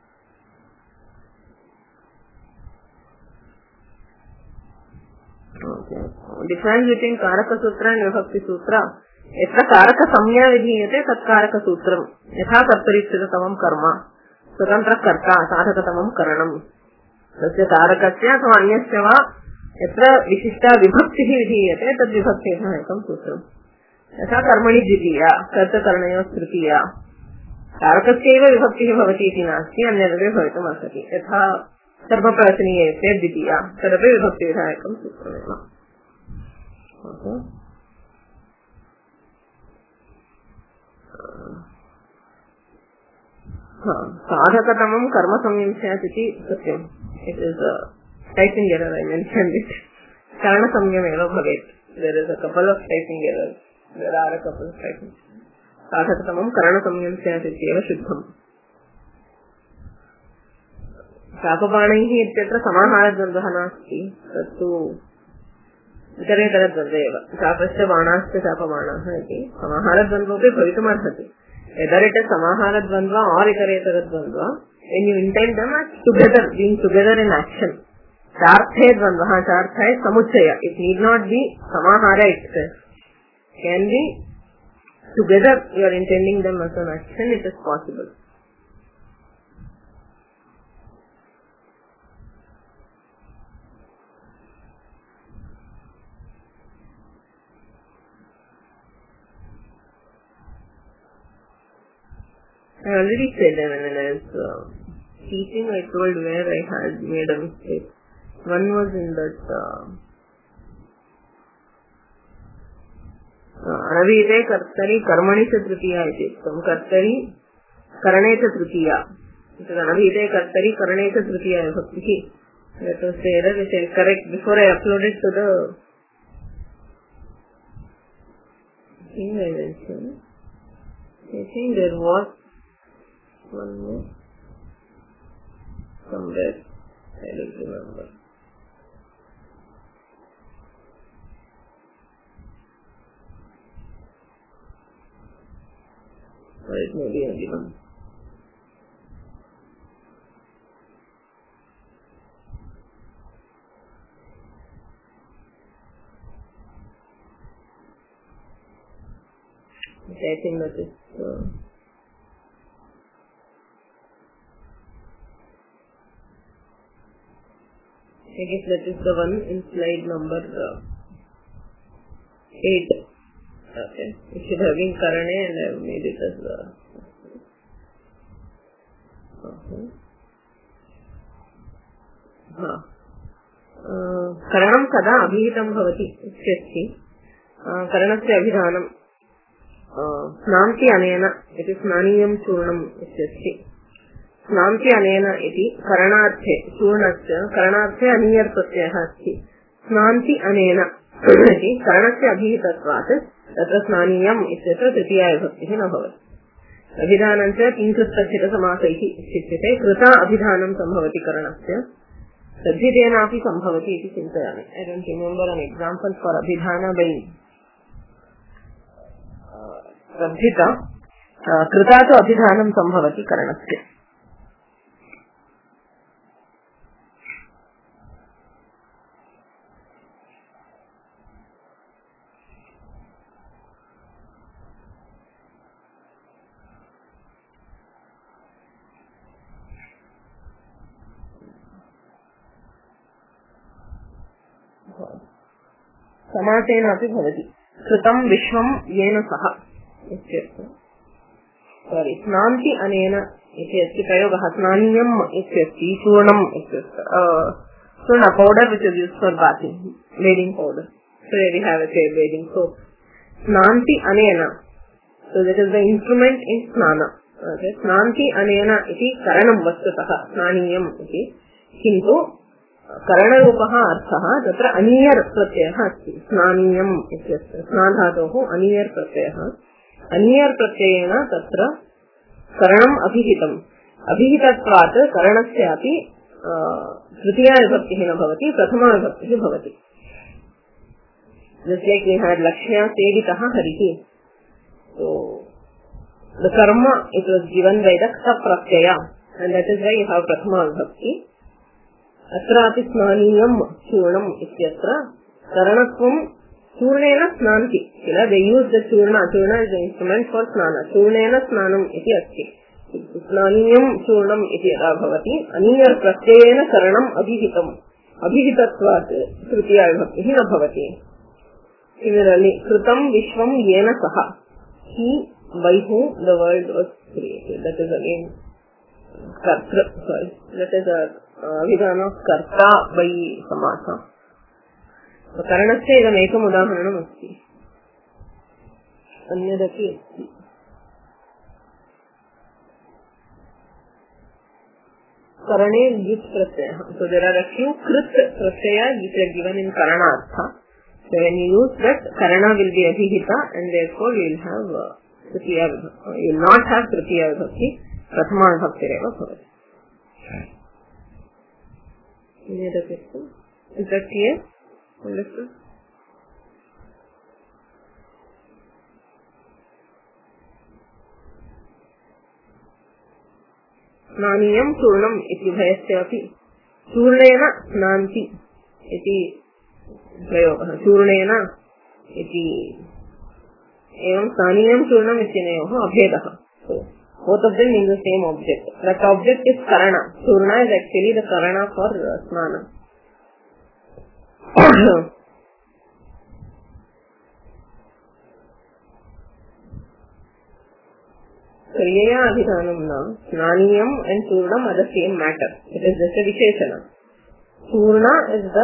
Okay. Difference between Karaka Sutra and Vibhakti Sutra. Yatra Karaka Samya Vidhiyate tat Karaka Sutram. Yatha Kartarikshitatamam Karma. स्वतंत्र कर्ता साधकतमं करणं तस्य कारकस्य अथवा अन्यस्य वा यत्र विशिष्टा विभक्तिः विधीयते तद् विभक्तेः एकं सूत्रम्. यथा कर्मणि द्वितीया कर्तकरणयोः तृतीया कारकस्यैव विभक्तिः भवति इति नास्ति, अन्यदपि भवितुम् अर्हति. यथा सर्वप्रवचनीयस्य द्वितीया तदपि विभक्तिः एकं सूत्रमेव. साधकतमं कर्म संयम्स्यात् इति सत्यम्. It is typing error. I mentioned it. करण संयमेव भवेत्. There is a couple of typing errors. There are a couple of typing. साधकतमं करण संयम्स्यात् इत्येव शुद्धम्. शापबाणैः इत्यत्र समाहारद्वन्द्वः नास्ति. तत्तु इतरेतरद्वन्द्व एव. शापश्च बाणाश्च शापबाणाः इति समाहारद्वन्द्वोऽपि भवितुमर्हति. Whether it is samahara dvandva or itaretara dvandva, when you intend them as together, being together in action. Charthe dvandva, chartha is samuchaya. It need not be samahara itself. Can be together, you are intending them as an action, it is possible. I already said that when I was teaching, I told where I had made a mistake. One was in that Anavite Kartari Karmani cha Tritiya iti. Kartari Karane cha Tritiya. It is Anavite Kartari Karane cha Tritiya vibhakti. That was the error which I correct before I uploaded to the thing I mentioned. I think there was one more somewhere. I don't remember. Or it may be only one. I think that is I guess that is the one in slide number 8. Okay, it should have been Karane and I have made it as करणं कदा अभिहितं भवति इत्यस्ति करणस्य अभिधानं स्नान्ति अनेन इति स्नानीयं चूर्णम् इत्यस्ति स्नान्ति अनेन इति करणार्थे चूर्णस्य करणार्थे अनीयर् प्रत्ययः अस्ति स्नान्ति अनेन इति करणस्य अभिहितत्वात् तत्र स्नानीयम् इत्यत्र तृतीया विभक्तिः न भवति अभिधानं च किञ्चित्तच्छितसमासैः इत्युच्यते कृता अभिधानं सम्भवति करणस्य तद्धितेनापि सम्भवति इति चिन्तयामि I don't remember an example for abhidhana by तद्धिता कृता तु अभिधानं सम्भवति करणस्य समासेनापि भवति कृतं विश्वं येन सह इत्यर्थः सारी स्नान्ति अनेन इति अस्ति प्रयोगः स्नानीयम् इत्यस्ति चूर्णम् इत्यर्थः चूर्ण powder which is used for bathing bathing powder so we have a bathing soap स्नान्ति अनेन so that is the instrument in स्नान okay स्नान्ति अनेन इति करणं वस्तुतः स्नानीयम् इति किन्तु करणरूपः अर्थः तत्र अनीयर् प्रत्ययः अस्ति स्नानीयम् इत्यस्य स्नाधातोः अनीयर् प्रत्ययः अनीयर् प्रत्ययेन तत्र करणम् अभिहितम् अभिहितत्वात् करणस्यापि तृतीया विभक्तिः न भवति प्रथमा विभक्तिः भवति just like we had Lakshya Seditah Hariti so the karma it was given by the kta pratyaya and that is why you have prathama vibhakti अत्रापि स्नानीयं चूर्णम् इत्यत्र करणत्वं चूर्णेन स्नान्ति किल they use the churna is the instrument for स्नान चूर्णेन स्नानम् इति अस्ति स्नानीयं चूर्णम् इति यदा भवति अनीयर् प्रत्ययेन करणम् अभिहितम् अभिहितत्वात् तृतीया विभक्तिः न भवति similarly कृतं विश्वं येन सह he by whom the world was created that is again kartra sorry that is a अभिधान कर्ता वै समासः करणस्य इदमेकम् उदाहरणम् अस्ति अन्यदपि अस्ति करणे गित् प्रत्ययः so there are a few कृत् प्रत्यय which are given in karanartha so when you use that karana will be abhihita and therefore you will have tritiya vibhakti you will not have tritiya vibhakti prathama vibhaktireva bhavati any other question is that clear understood स्नानीयं चूर्णम् इति भयस्यापि चूर्णेन स्नान्ति इति प्रयोगः चूर्णेन इति एवं स्नानीयं चूर्णम् इत्यनयोः अभेदः both of them mean the same object that object is karana churna is actually the karana for snana kriyaya adhidanam na snaniyam and churnam are the same matter it is just a visheshana churna is the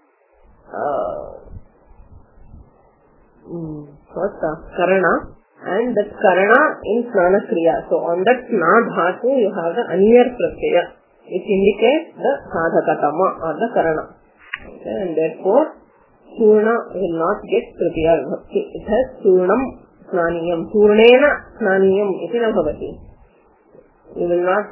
karana and that karana in snana kriya so on that sna dhatu you have the aniyar pratyaya which indicates the sadhakatama or the karana okay, and therefore churna will not get tritiya vibhakti it has churnam snaniyam churnena snaniyam iti na bhavati you will not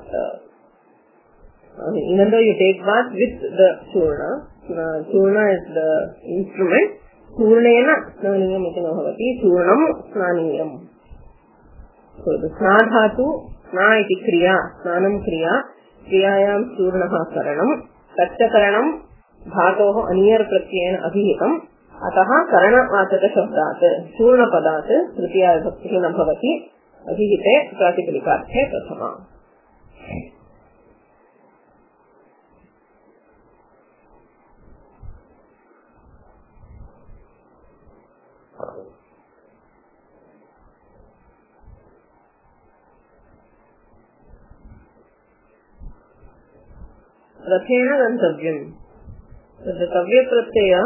even though you take bath with the churna is the instrument चूर्णेन स्नानीयम् इति न भवति चूर्णं स्नानीयम् so the स्ना धातु स्ना इति क्रिया स्नानं क्रिया क्रियायां चूर्णः करणं तच्च करणं धातोः अनीयर् प्रत्ययेन अभिहितम् अतः करणवाचकशब्दात् चूर्णपदात् तृतीया विभक्तिः न भवति अभिहिते प्रातिपदिकार्थे प्रथमा रथेन गन्तव्यम्. The tavya pratyaya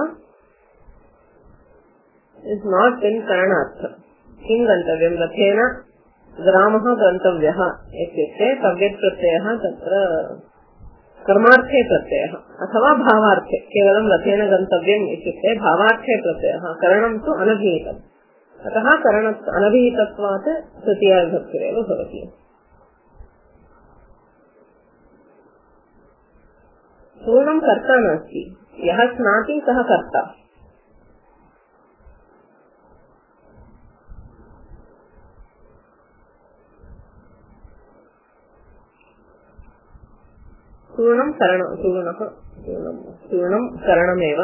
is not in karanartha. Kim gantavyam rathena ग्रामः गन्तव्यः इत्युक्ते तव्यत् प्रत्ययः तत्र कर्मार्थे प्रत्ययः अथवा भावार्थे. केवलं रथेन गन्तव्यम् इत्युक्ते भावार्थे प्रत्ययः. करणं तु अनभिहितम्. अतः करण अनभिहितत्वात् तृतीया विभक्तिरेव भवति. पूर्णं कर्ता नास्ति. यः स्नाति सः कर्ता. पूर्णं करणमेव.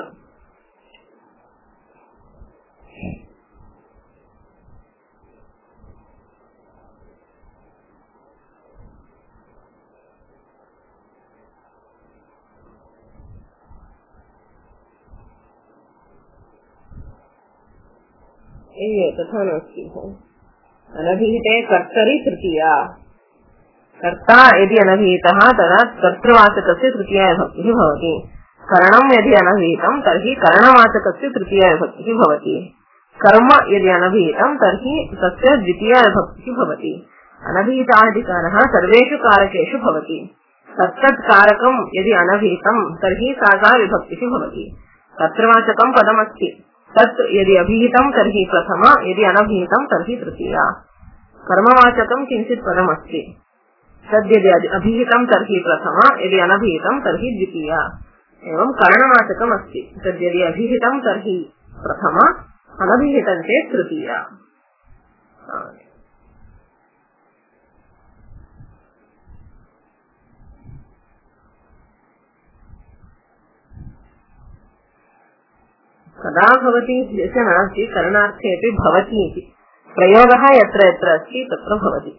तथा नास्ति. अनभिहिते कर्तरि तृतीया. कर्ता यदि अनभिहितः तदा कर्तृवाचकस्य तृतीया विभक्तिः भवति. करणं यदि अनभिहितं तर्हि करणवाचकस्य तृतीया विभक्तिः भवति. कर्म यदि अनभिहितं तर्हि तस्य द्वितीया विभक्तिः भवति. अनभिहिताधिकारः सर्वेषु कारकेषु भवति. तत्तत् कारकं यदि अनभिहितं तर्हि सा विभक्तिः भवति. कर्तृवाचकं पदमस्ति. तत् यदि अभिहितं तर्हि प्रथमा, यदि अनभिहितं तर्हि तृतीया. कर्मवाचकं किञ्चित् पदमस्ति. तद्यदि अभिहितं तर्हि प्रथमा, यदि अनभिहितं तर्हि द्वितीया. एवं करणवाचकम् अस्ति. तद्यदि अभिहितं तर्हि प्रथमा, अनभिहितं चेत् तृतीया. कदा भवति इत्यस्य नास्ति. करणार्थे अपि भवति इति प्रयोगः यत्र यत्र अस्ति तत्र भवति.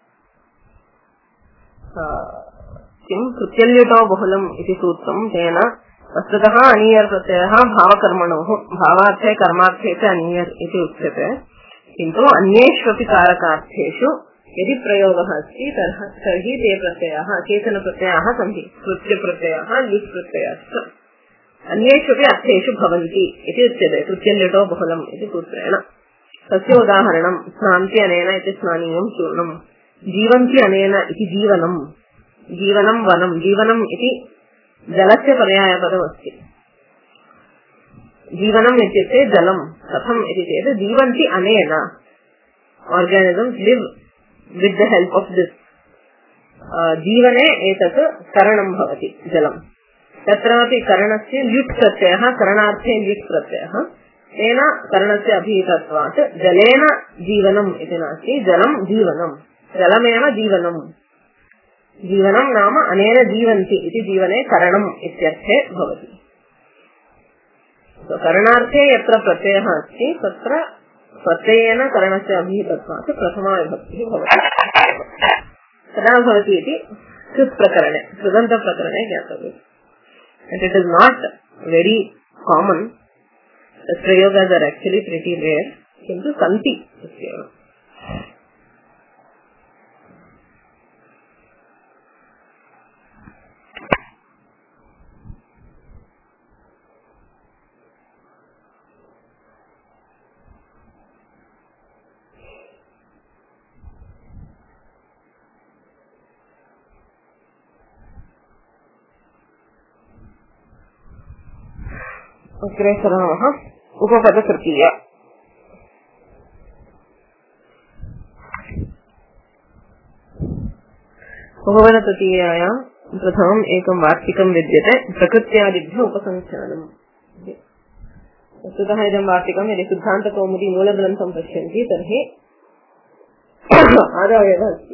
किं कृत्यल्युतो बहुलम् इति सूत्रं. तेन वस्तुतः अनीयर् प्रत्ययः भावकर्मणोः भावार्थे कर्मार्थे च अनीयर् इति उच्यते. किन्तु अन्येष्वपि कारकार्थेषु यदि प्रयोगः अस्ति तर्हि ते प्रत्ययाः केचन प्रत्ययाः सन्ति. कृत्यप्रत्ययः ल्युट् प्रत्ययश्च अन्येष्वपि अर्थेषु भवन्ति इति उच्यते. कृत्यल्युतो बहुलम् इति सूत्रेण. तस्य उदाहरणं स्नान्ति अनेन इति स्नानीयं चूर्णम्. जीवन्ति अनेन इति जीवनम्. जीवनं वनं. जीवनम् इति जलस्य पर्यायपदमस्ति. जीवनम् इत्युक्ते जलम्. कथम् इति चेत् जीवन्ति अनेन. Organisms live with the help of this. जीवने एतत् करणं भवति जलम्. तत्रापि करणस्य ल्युट् प्रत्ययः. करणार्थे ल्युट् प्रत्ययः. तेन करणस्य अभिहितत्वात् जलेन जीवनम् इति नास्ति. जलं जीवनम्. जलमेव जीवनम्. जीवनं नाम अनेन जीवन्ति इति जीवने करणम् इत्यर्थे भवति. करणार्थे यत्र प्रत्ययः अस्ति तत्र प्रत्ययेन करणस्य अभिहितत्वात् प्रथमा विभक्तिः भवति. तदा भवति इति कृत्प्रकरणे कृदन्तप्रकरणे ज्ञातव्यम्. And it is not very common. The prayogas are actually pretty rare. Kintu santi. अग्रे सरामः. उपपदतृतीया. उपपदतृतीयायां प्रथमम् एकं वार्तिकं विद्यते. प्रकृत्यादिभ्य उपसंख्यानम्. वस्तुतः इदं वार्तिकं यदि सिद्धान्तकौमुदी मूलग्रन्थं पश्यन्ति तर्हि आदौ एव अस्ति.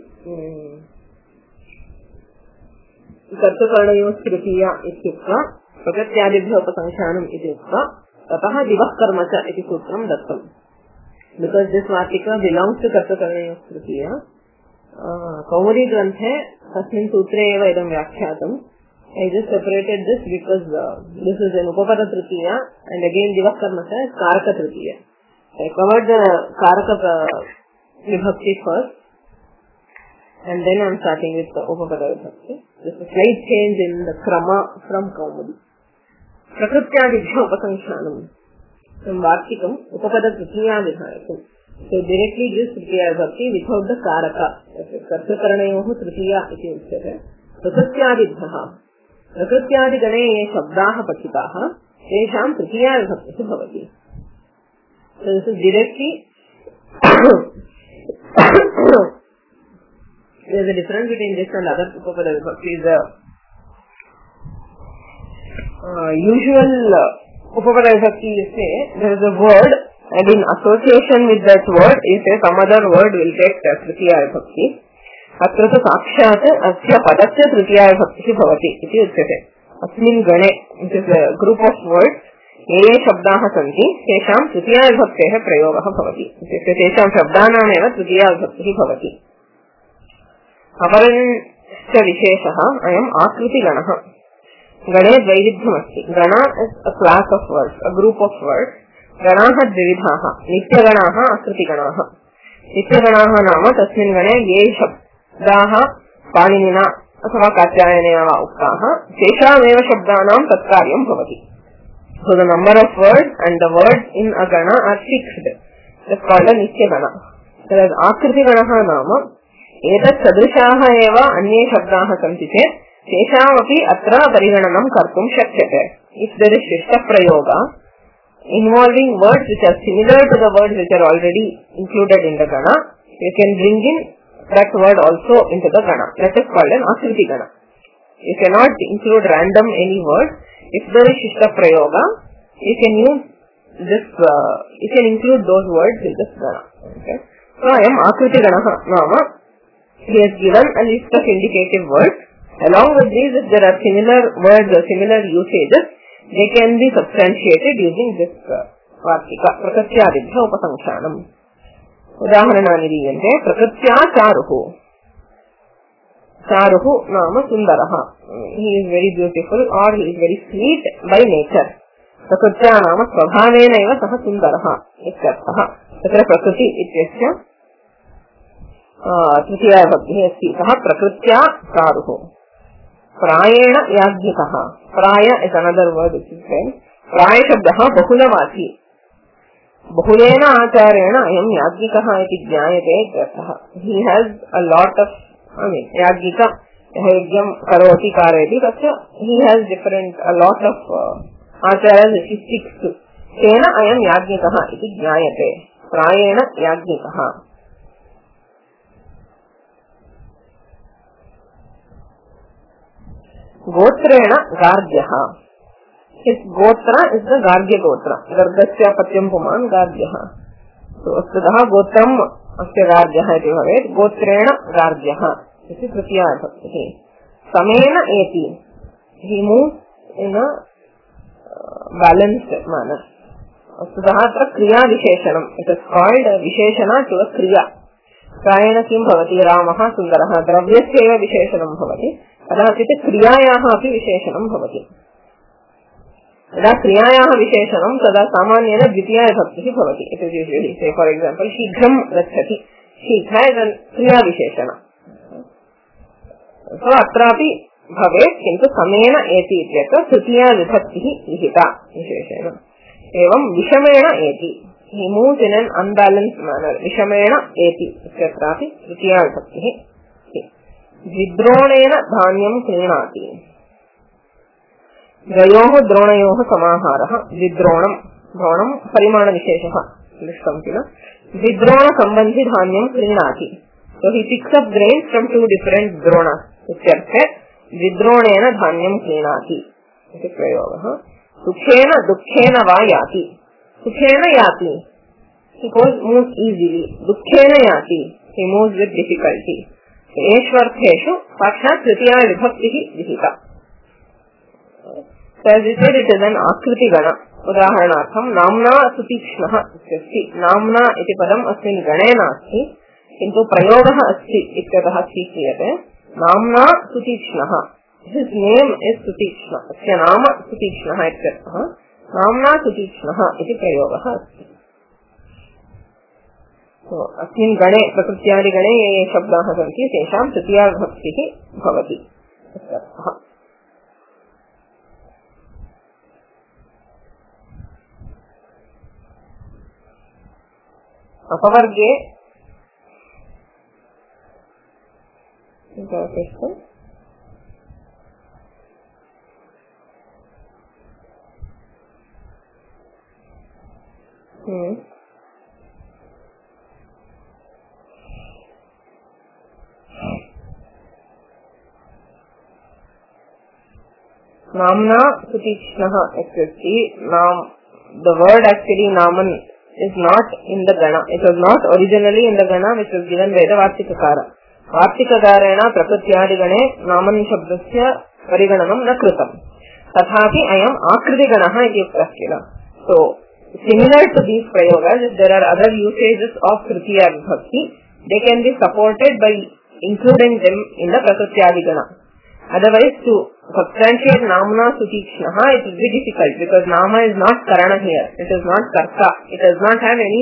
कर्तृकर्णयोः तृतीया इत्युक्त्वा प्रकृत्यादिभ्य उपसंख्यानम् इति उक्त्वा ततः दिवः कर्म च इति सूत्रं दत्तम्. बिकास् दिस् वार्तिका बिलाङ्ग्स् टु कर्तृकर्णयोः तृतीया. कौमुदी ग्रन्थे तस्मिन् सूत्रे एव इदं व्याख्यातम्. I just separated this because this is an upapada tritiya and again divah karma is karaka tritiya. I covered the karaka vibhakti first And then I am starting with the Upapada Vibhakti. This is a slight change in the krama from Kaumudi. Prakrityadibhyo upasankhanam. From Vartikam, Upapada Tritiya Vibhakti. So directly this Tritiya Vibhakti without the Karaka. Karsakaranayoho Tritiya iti uchyate. Prakrityadibhyaha. Prakrityadigane ye shabdaha patitaha. Tesham Tritiya Vibhakti bhavati. So this is directly there is a difference between this and other Upapada Vibhakti. The usual Upapada Vibhakti you say there is a word and in association with that word you say some other word will get Tritiya Vibhakti. Atra tu sakshat asya padasya Tritiya Vibhakti bhavati iti uchyate. Asmin gane, it is a group of words ये शब्दाः सन्ति तेषां तृतीया विभक्तेः प्रयोगः भवति. इत्युक्ते तेषां शब्दानामेव तृतीया विभक्तिः भवति. अपरश्च विशेषः अयम् आकृतिगणः. गणे द्वैविध्यमस्ति. गण is a class of words, a group of words. गणाः द्विविधाः, नित्यगणाः, आकृतिगणाः. नित्यगणाः नाम तस्मिन् गणे ये शब्दाः पाणिनिना अथवा कात्यायनेन वा उक्ताः तेषामेव शब्दानां तत्कार्यं भवति. So the number of words and the words in a gana are fixed. That's called a nitya gana. Whereas akriti ganaha nama etat sadrishaha eva anye shabdaah santi chet teshamapi atra parigananam kartum shakyate. If there is shishta prayoga involving words which are similar to the words which are already included in the gana, you can bring in that word also into the gana. That is called an akriti gana. You cannot include random any word. If there is shishta prayoga, you can use this, you can include those words in this gana. Okay. So I am akriti ganaha nama. He has given a list of indicative words. Along with these, if there are similar words or similar usages, they can be substantiated using this vartika. Prakrityadibhyo upasankhanam. Udaharanani diyante. Prakritya charuhu. Charuhu nama sundaraha. He is very beautiful or he is very sweet by nature. Prakritya nama svabhavena eva saha sundaraha. Ityarthaha. Tatra prakriti ityasya tritiya vibhaktiः अस्ति. सः prakritya charuhu. Prayena yajnikaha. Praya is another word which is saying. Praya shabdaha bahulavachi. Bahulena acharena ayam yajnikaha iti jnayate ityarthaha. He has a lot of yajnika yajnam karoti kareti, but he has a lot of acharas which he sticks to. Tena ayam yajnikaha iti jnayate. Prayena yajnikaha. Gotrena gargyaha. His gotra is the gargya gotra. Gargasya patyam puman gargyaha. So astadaha gotram asya gargyaha iti bhavet. Gotrena gargyaha. This is tritiya vibhakti. Samena eti. He moves in a balanced manner. Astadaha atra kriya visheshanam. It is called visheshana to a kriya. Prayena kim bhavati ramaha sundaraha. Dravyasya eva visheshanam bhavati. कदाचित् क्रियायाः अपि विशेषणं भवति. यदा क्रियायाः विशेषणं तदा सामान्येन द्वितीया विभक्तिः भवति. It is usually say for example शीघ्रं गच्छति. शीघ्र इज क्रिया विशेषण. सो अत्रापि भवेत् किन्तु समेन एति इत्यत्र तृतीया विभक्तिः विहिता विशेषेण. एवं विषमेण एति. He moves in an unbalanced manner. विषमेण एति इत्यत्रापि तृतीया विभक्तिः. विद्रोणेन धान्यं क्रीणाति. द्वयोः द्रोणयोः समाहारः. विद्रोणं द्रोणं परिमाणविशेषः दृष्टं किल. विद्रोण सम्बन्धि धान्यं क्रीणाति. So he picks up grains from two different द्रोणास् इत्यर्थे विद्रोणेन धान्यं क्रीणाति इति प्रयोगः. सुखेन दुःखेन वा याति. सुखेन याति. He moves easily. दुःखेन याति. He moves with difficulty. एष्वर्थेषु साक्षात् तृतीया विभक्तिः विहिता. As we said, it is an आकृति गण. उदाहरणार्थं नाम्ना सुतीक्ष्णः इत्यस्ति. नाम्ना इति पदम् अस्मिन् गणे नास्ति किन्तु प्रयोगः अस्ति इत्यतः स्वीक्रियते. नाम्ना सुतीक्ष्णः. His name is Sutikshna. अस्य नाम सुतीक्ष्णः इत्यर्थः. नाम्ना सुतीक्ष्णः इति प्रयोगः अस्ति. अस्मिन् गणे प्रकृत्यादिगणे ये ये शब्दाः सन्ति तेषां तृतीया विभक्तिः भवति। अपवर्गे नामना सुतीक्ष्णः इत्यस्ति। The word actually naman is not in the gana. It was not originally in the gana which was given by the vartikakara. Vartikakarena prakrityadigane naman shabdasya parigananam na kritam. Tathapi ayam akriti ganaha iti uktah kila. So similar to these prayogas, if there are other usages of tritiya vibhakti, they can be supported by including them in the prakrityadigana. Otherwise, to substantiate namana sutikshnaha, it will be difficult because nama is not karana here. It is not karta. It does not have any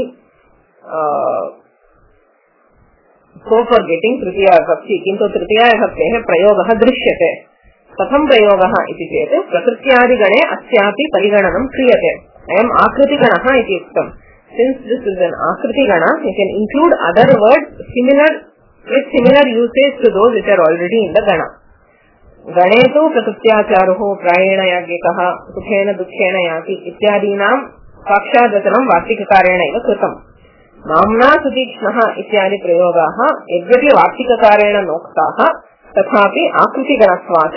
scope for getting tritiya vibhakti. Kintu tritiya vibhaktehe prayogaha drishyate. Katham prayogaha iti chete prakrityadigane asyapi parigananam kriyate. Ayam akriti ganaha iti uktam. Since this is an akriti gana, you can include other words with similar usage to those which are already in the gana. गणे तो प्रकृत्याचारो प्रायेण याज्ञिकः सुखेन दुःखेन याति इत्यादीनां साक्षाद्वचनं वार्तिककारेण एव कृतम्। नाम्ना सुतीक्ष्णः इत्यादि प्रयोगाः यद्यपि वार्तिककारेण नोक्ताः तथापि आकृतिगणत्वात्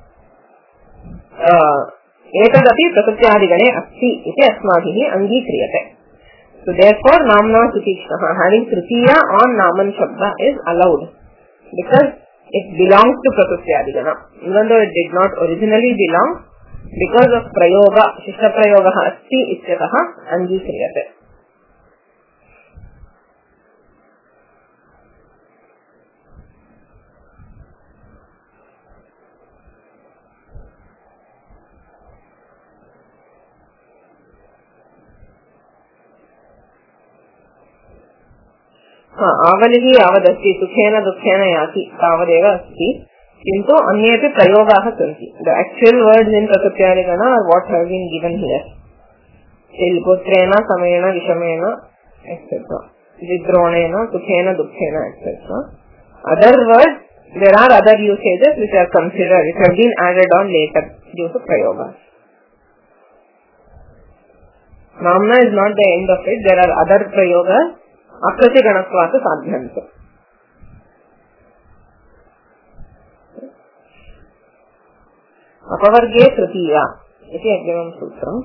एतदपि प्रकृत्यादिगणे अस्ति इति अस्माभिः अङ्गीक्रियते। So therefore नाम्ना सुतीक्ष्णः having tritiya on naman shabda is allowed because it belongs to prakrityadigana. Even though it did not originally belong, because of prayoga, shishta prayoga asti ityatah angikriyate. आवलिः यावदस्ति सुखेन दुःखेन याति तावदेव अस्ति किन्तु अन्येपि प्रयोगाः सन्ति. The actual words in prakrityadigana are what have been given here. पुत्रेण समेन विषमेन etc. विद्रोणेन सुखेन दुःखेन etc. Other words, there are other usages which are considered, which have been added on later due to prayogas. Namna is not the end of it. There are other prayogas अकृतिगणत्वात् साध्यन्ते. अपवर्गे तृतीया इति अग्रिमं सूत्रम्।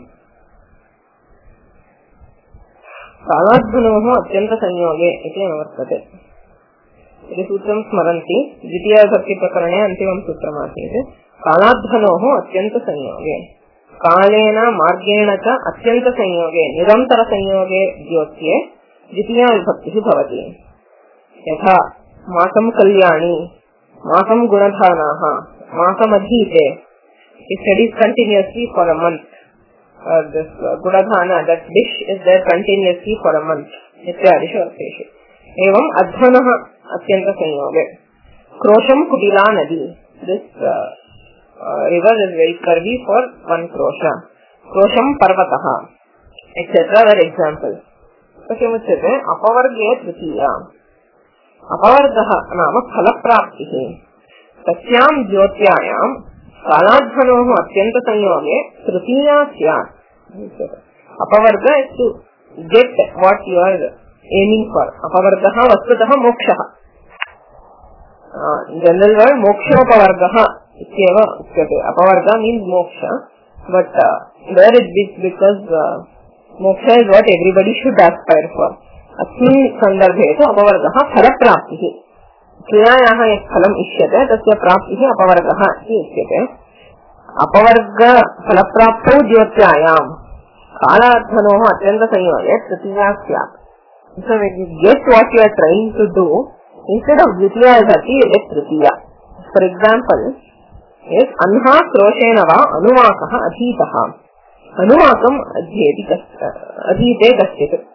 कालाध्वनोः अत्यन्तसंयोगे इति अनुवर्तते। इति सूत्रं स्मरन्ति। द्वितीयविभक्तिप्रकरणे अन्तिमं सूत्रमासीत्। कालाध्वनोः अत्यन्तसंयोगे कालेन मार्गेण च अत्यन्तसंयोगे निरन्तरसंयोगे द्योत्ये द्वितीया विभक्तिः भवति। यथा मासं कल्याणी मासं गुणधानाः मासमधीते. He studies continuously for a month. This gudadhana, that dish is there continuously for a month. इत्यादिषु अर्थेषु एवम् अध्वनः अत्यन्तसंयोगे क्रोशं कुटिला नदी. This river is very curvy for one krosha. क्रोशं पर्वतः etc. were examples. किमुच्यते अपवर्गे तृतीया. अपवर्गः नाम फलप्राप्तिः. तस्यां ज्योत्यायां कालाध्वनोः अत्यन्तसंयोगे तृतीया स्यात्. अपवर्ग is to get what you are aiming for. अपवर्गः वस्तुतः मोक्षः. जनरल वर्ड मोक्षोपवर्गः इत्येव उच्यते. अपवर्ग means moksha, but there it is because moksha is what everybody should aspire for. अस्मिन् सन्दर्भे तु अपवर्गः फलप्राप्तिः. क्रियायाः यत् फलम् इष्यते तस्य प्राप्तिः अपवर्गः इति उच्यते. अपवर्ग फलप्राप्तौ ज्योत्यायां कालाध्वनोः अत्यन्तसंयोगे तृतीया स्यात्. So when you get what you are trying to do, instead of द्वितीया विभक्ति you get Tritiya. For example, yes, अन्हा क्रोशेन वा अनुवाकः अधीतः. अनुवाकम् अधीते कश्चित्.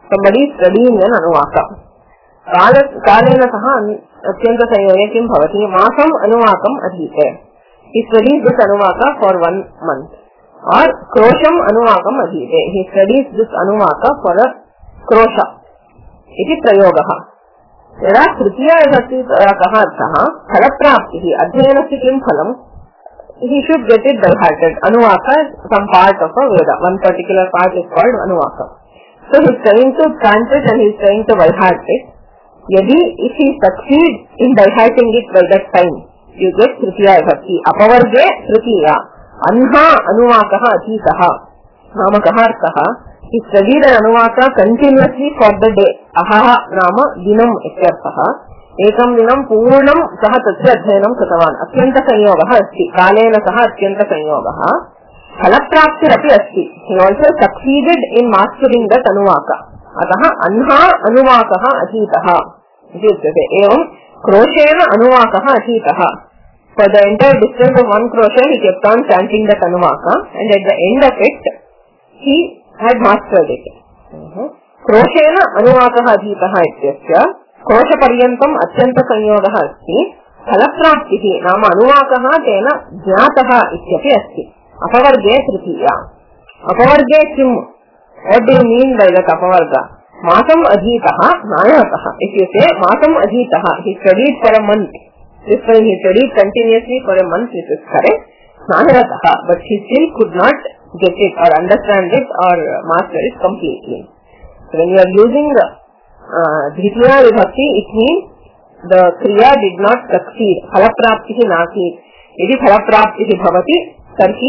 somebody is studying an anuvaka. कालेन सह अत्यन्तसंयोगे किं भवति मासम् अनुवाकम् अधीते. He studies this anuvaka for 1 month. Or क्रोशम् अनुवाकम् अधीते. He studies this anuvaka for a क्रोशा इति प्रयोगः. यदा तृतीया विभक्ति कः अर्थः फलप्राप्तिः अध्ययनस्य किं फलम्. He should get it by hearted. Anuvaka is some part of a Veda. One particular part is called anuvaka. So he is trying to chant it and he is trying to by heart it. Yadi, if he succeeds in by hearting it by that time, you get Tritiya Vibhakti. Apavarge Tritiya. Anha Anuvakaha Atitaha. Namakaha Arthaha. He studied an Anuvaka continuously for the day. Ahaha Nama Dinam Ityarthaha. Ekam Dinam Purnam Saha Tatya Adhyanam Kritavan. Atyanta Sanyogaha Asti. Kalena Saha Atyanta Sanyogaha. Phalaprapti Rapi Asti. He also succeeded in mastering that Anuvaka. Ataha Anha Anuvakaha Atitaha. Evam Kroshena Anuvakaha Atitaha. For the entire distance of 1 crochet, he kept on chanting that Anuvaka, and at the end of it, he had mastered it. Kroshena Anuvakaha Atitaha ityasya Kroshaparyantam Atyanta Sanyogaha asti. Phalapraptihi Nama Anuvakaha tena Jnataha ityapi asti. Apavarge Tritiya. Apavarge kim? What do you mean by that apavarga? Masam adhitaha nayataha. If you say Masam adhitaha, he studied for a month. This time he studied continuously for a month, which is correct. Nayataha, but he still could not get it or understand it or master it completely. So when you are using Dvitiya Vibhakti, it means the Kriya did not succeed. Phalapraptihi nasi. Yadi phalapraptihi bhavati, tarhi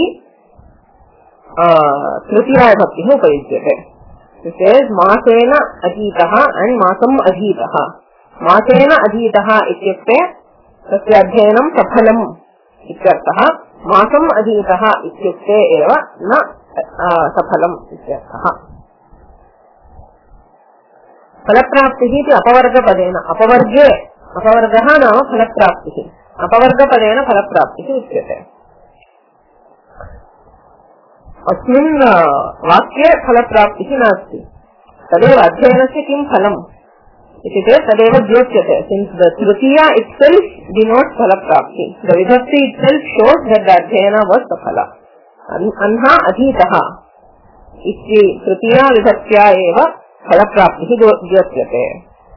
Tritiya Vibhakti upayudyate. It says Masena Adhitaha and Masam Adhitaha. Masena Adhitaha ityakte tasya adhyanam saphalam ityarthaha. Masam Adhitaha ityakte eva na saphalam ityarthaha. Phalapraptihi iti apavarga padena. Apavarge. Apavargaha nama phalapraptihi. Apavarga padena phalapraptihi uच्यते. अस्मिन् वाक्ये फलप्राप्तिः नास्ति. तदेव अध्ययनस्य किं फलम् इति चेत् तदेव द्योच्यते. Since the Tritiya itself denotes फलप्राप्ति, the Vibhakti itself shows that the Adhyayana was Saphala. Anha Adhitaha इति Tritiya Vibhaktya eva फलप्राप्तिः द्योच्यते.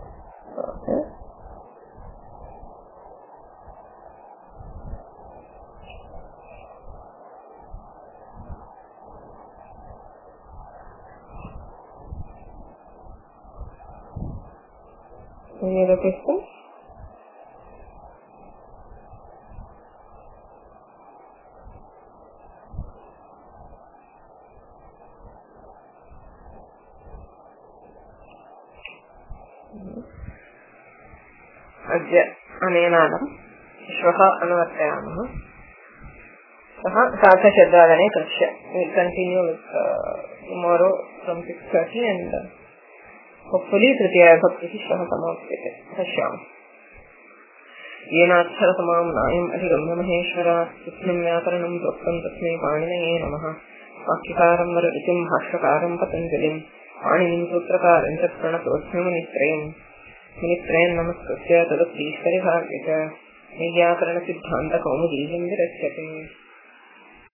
Any other question? अद्य अनेनादं श्वः अनुवर्तयामः. सः सार्धशब्दादने कक्ष्य. We'll continue with tomorrow from 6:30 and hopefully Tritiya Vibhakti श्वः समाप्यते. पश्यामः. येनाक्षरसमां नायम् अधिगम्य महेश्वरात् कृत्स्नं व्याकरणं प्रोक्तं तस्मै पाणिनये नमः. वाक्यकारं वररुचिं भाष्यकारं पतञ्जलिं पाणिनिं सूत्रकारं च प्रणतोऽस्मि मुनित्रयं नमस्कृत्य तदुत्तीश्वरिभाग्य च वैयाकरणसिद्धान्तकौमुदीं विरच्यते.